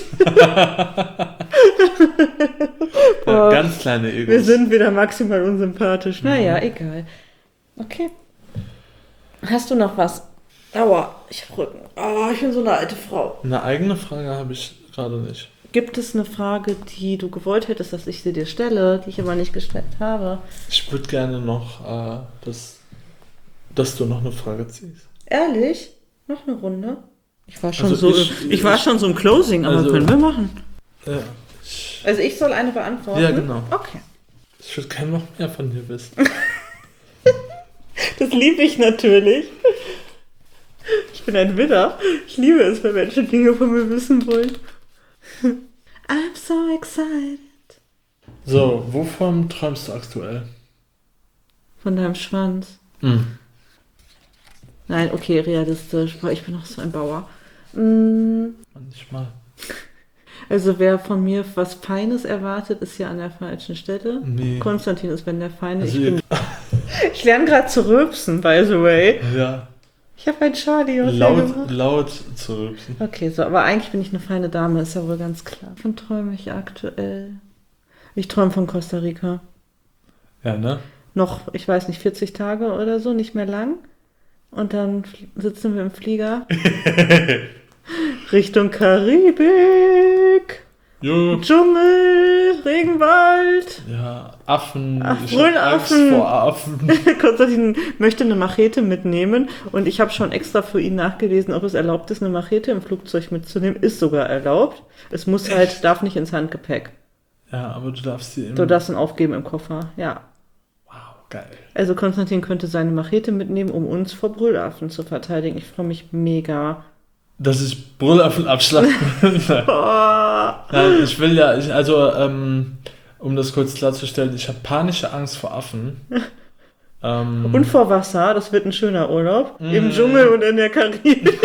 A: Ja, ganz kleine Egos.
B: Wir sind wieder maximal unsympathisch. Naja, egal. Okay. Hast du noch was? Aua, ich hab Rücken. Oh, ich bin so eine alte Frau.
A: Eine eigene Frage habe ich gerade nicht.
B: Gibt es eine Frage, die du gewollt hättest, dass ich sie dir stelle, die ich aber nicht gestellt habe?
A: Ich würde gerne noch, dass du noch eine Frage ziehst.
B: Ehrlich? Noch eine Runde? Ich war schon schon so im Closing, aber können wir machen.
A: Ja.
B: Also ich soll eine beantworten?
A: Ja, genau.
B: Okay.
A: Ich würde gerne noch mehr von dir wissen.
B: Das liebe ich natürlich. Ich bin ein Widder. Ich liebe es, wenn Menschen Dinge von mir wissen wollen. I'm so excited.
A: So, wovon träumst du aktuell?
B: Von deinem Schwanz. Nein, okay, realistisch, weil ich bin auch so ein Bauer.
A: Manchmal.
B: Also wer von mir was Feines erwartet, ist ja an der falschen Stelle.
A: Nee.
B: Konstantin ist wenn der Feine. Also ich lerne gerade zu rülpsen, by the way.
A: Ja.
B: Ich habe ein Charlie aus
A: laut zu rülpsen.
B: Okay, so, aber eigentlich bin ich eine feine Dame, ist ja wohl ganz klar. Wovon träume ich aktuell? Ich träume von Costa Rica.
A: Ja, ne?
B: Noch, ich weiß nicht, 40 Tage oder so, nicht mehr lang. Und dann sitzen wir im Flieger Richtung Karibik.
A: Jo.
B: Dschungel, Regenwald.
A: Ja, Affen.
B: Ich hab Angst
A: vor Affen.
B: Konstantin möchte eine Machete mitnehmen und ich habe schon extra für ihn nachgelesen, ob es erlaubt ist, eine Machete im Flugzeug mitzunehmen. Ist sogar erlaubt. Es muss halt, darf nicht ins Handgepäck.
A: Ja, aber du darfst sie
B: Du darfst ihn aufgeben im Koffer, ja.
A: Wow, geil.
B: Also Konstantin könnte seine Machete mitnehmen, um uns vor Brüllaffen zu verteidigen. Ich freue mich mega.
A: Dass ich Brüllaffen abschlagen will. Nein, ich will ja, um das kurz klarzustellen, ich habe panische Angst vor Affen.
B: Und vor Wasser, das wird ein schöner Urlaub. Im Dschungel und in der Karibik.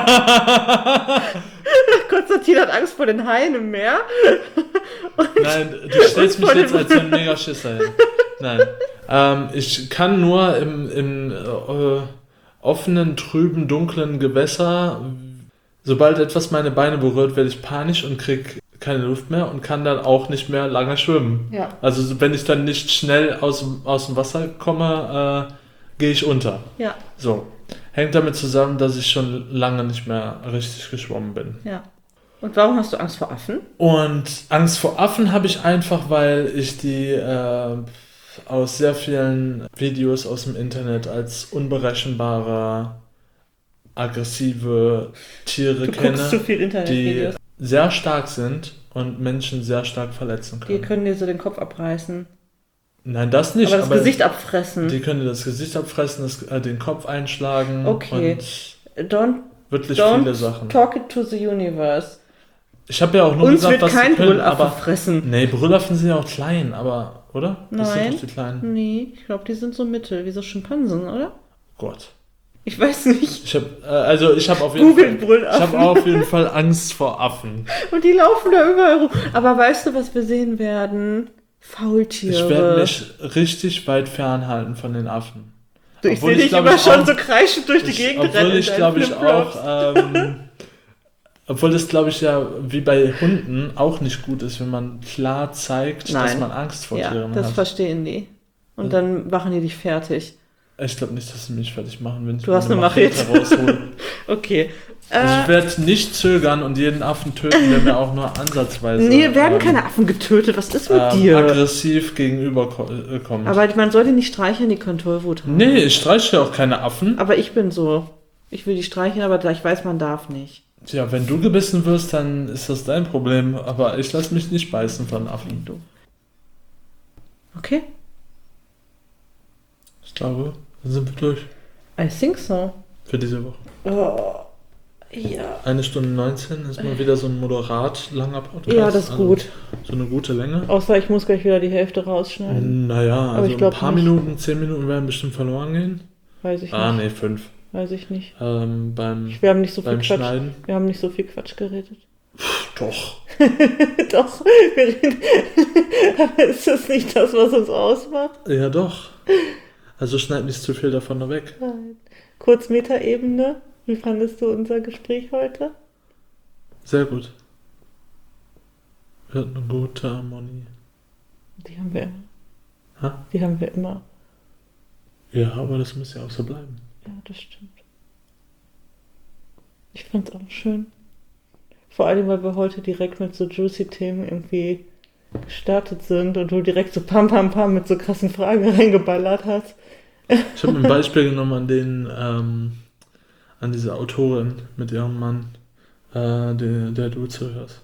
B: Konstantin hat Angst vor den Haien im Meer.
A: Nein, du stellst mich jetzt als ein Mega-Schisser hin. Nein. Ich kann nur im offenen, trüben, dunklen Gewässer, sobald etwas meine Beine berührt, werde ich panisch und kriege keine Luft mehr und kann dann auch nicht mehr lange schwimmen.
B: Ja.
A: Also wenn ich dann nicht schnell aus dem Wasser komme, gehe ich unter.
B: Ja.
A: So. Hängt damit zusammen, dass ich schon lange nicht mehr richtig geschwommen bin.
B: Ja. Und warum hast du Angst vor Affen?
A: Und Angst vor Affen habe ich einfach, weil ich die aus sehr vielen Videos aus dem Internet als unberechenbare, aggressive Tiere kenne,
B: zu viel Internetvideos,
A: die sehr stark sind und Menschen sehr stark verletzen können.
B: Die können dir so den Kopf abreißen.
A: Nein, das nicht.
B: Aber das Gesicht abfressen.
A: Die können dir das Gesicht abfressen, den Kopf einschlagen.
B: Okay.
A: Und wirklich viele Sachen.
B: Talk it to the universe.
A: Ich habe ja auch nur
B: Uns
A: gesagt,
B: wird
A: was
B: kein
A: sie können,
B: Brüllaffe
A: aber
B: fressen.
A: Nee, Brüllaffen sind ja auch klein, aber, oder? Das
B: Nein.
A: sind doch die kleinen.
B: Nee, ich glaube, die sind so mittel, wie so Schimpansen, oder?
A: Gott.
B: Ich weiß nicht.
A: Ich habe auf jeden Fall Angst vor Affen.
B: Und die laufen da überall rum. Aber weißt du, was wir sehen werden? Faultiere.
A: Ich werde mich richtig weit fernhalten von den Affen.
B: Du, ich sehe dich immer schon so kreischend durch die Gegend rennen.
A: Obwohl das, glaube ich, ja wie bei Hunden auch nicht gut ist, wenn man klar zeigt, dass man Angst vor Tieren hat.
B: Ja, das verstehen die. Und dann machen die dich fertig.
A: Ich glaube nicht, dass sie mich fertig machen, wenn ich
B: eine Machete raushole. Okay.
A: Also ich werde nicht zögern und jeden Affen töten, der mir auch nur ansatzweise...
B: Nee, werden keine Affen getötet. Was ist mit dir?
A: Aggressiv gegenüberkommt.
B: Aber man soll die nicht streicheln, die können Tollwut haben.
A: Nee, ich streichle auch keine Affen.
B: Aber ich bin so. Ich will die streicheln, aber ich weiß, man darf nicht.
A: Tja, wenn du gebissen wirst, dann ist das dein Problem. Aber ich lasse mich nicht beißen von Affen.
B: Okay.
A: Ich glaube, dann sind wir durch.
B: I think so.
A: Für diese Woche.
B: Oh, ja.
A: 1 Stunde 19 ist mal wieder so ein moderat langer Podcast.
B: Ja, das ist gut.
A: So eine gute Länge.
B: Außer ich muss gleich wieder die Hälfte rausschneiden.
A: Naja, also ein paar Minuten, 10 Minuten werden bestimmt verloren gehen.
B: Weiß ich nicht.
A: Nee, 5.
B: Weiß ich nicht.
A: Wir
B: haben nicht so viel Quatsch.
A: Schneiden.
B: Wir haben nicht so viel Quatsch geredet.
A: Doch.
B: Doch. Aber ist das nicht das, was uns ausmacht?
A: Ja, doch. Also schneid nicht zu viel davon weg.
B: Nein. Kurz Metaebene. Wie fandest du unser Gespräch heute?
A: Sehr gut. Wir hatten eine gute Harmonie.
B: Die haben wir immer.
A: Ha?
B: Die haben wir immer.
A: Ja, aber das muss ja auch so bleiben.
B: Ja, das stimmt. Ich fand's auch schön. Vor allem, weil wir heute direkt mit so juicy Themen irgendwie gestartet sind und du direkt so pam mit so krassen Fragen reingeballert hast.
A: Ich habe mir ein Beispiel genommen an diese Autorin mit ihrem Mann, der du zuhörst.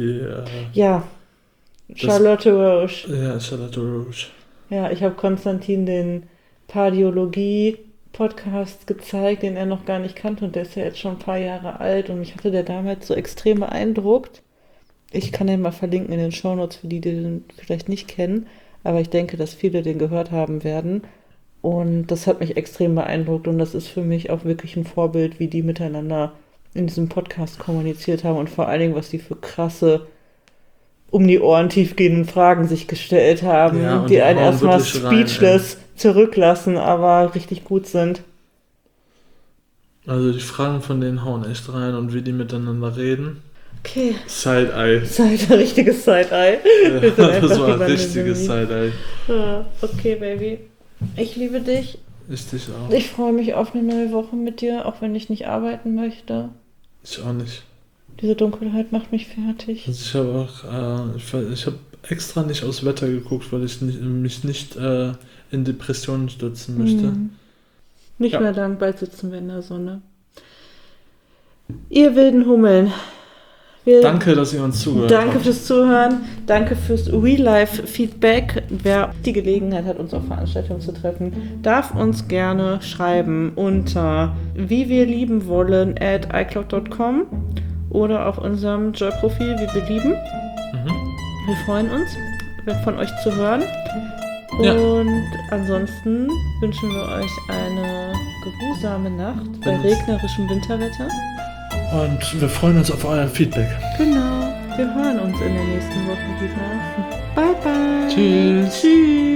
B: Charlotte Roche.
A: Ja, Charlotte Roche.
B: Ja, ich habe Konstantin den Pardiologie-Podcast gezeigt, den er noch gar nicht kannte und der ist ja jetzt schon ein paar Jahre alt und mich hatte der damals so extrem beeindruckt. Ich kann den mal verlinken in den Shownotes für die den vielleicht nicht kennen, aber ich denke, dass viele den gehört haben werden und das hat mich extrem beeindruckt und das ist für mich auch wirklich ein Vorbild, wie die miteinander in diesem Podcast kommuniziert haben und vor allen Dingen, was die für krasse um die Ohren tiefgehenden Fragen sich gestellt haben, ja, die einen erstmal speechless zurücklassen, aber richtig gut sind.
A: Also die Fragen von denen hauen echt rein und wie die miteinander reden.
B: Okay.
A: Side-Eye.
B: Richtiges Side-Eye.
A: Ja, das war ein richtiges Side-Eye.
B: Ja, okay, Baby. Ich liebe dich.
A: Ich dich auch.
B: Ich freue mich auf eine neue Woche mit dir, auch wenn ich nicht arbeiten möchte.
A: Ich auch nicht.
B: Diese Dunkelheit macht mich fertig.
A: Also ich habe auch, ich habe extra nicht aufs Wetter geguckt, weil ich mich nicht in Depressionen stürzen möchte.
B: Nicht mehr lang, bald sitzen wir in der Sonne. Ihr wilden Hummeln.
A: Danke, dass ihr uns zugehört habt.
B: Danke fürs Zuhören. Danke fürs Real-Life-Feedback. Wer die Gelegenheit hat, uns auf Veranstaltungen zu treffen, darf uns gerne schreiben unter wiewirliebenwollen@icloud.com oder auf unserem Joy-Profil Wie wir lieben. Wir freuen uns, von euch zu hören. Und ansonsten wünschen wir euch eine geruhsame Nacht bei regnerischem Winterwetter.
A: Und wir freuen uns auf euer Feedback.
B: Genau, wir hören uns in der nächsten Woche wieder. Bye, bye.
A: Tschüss.
B: Tschüss.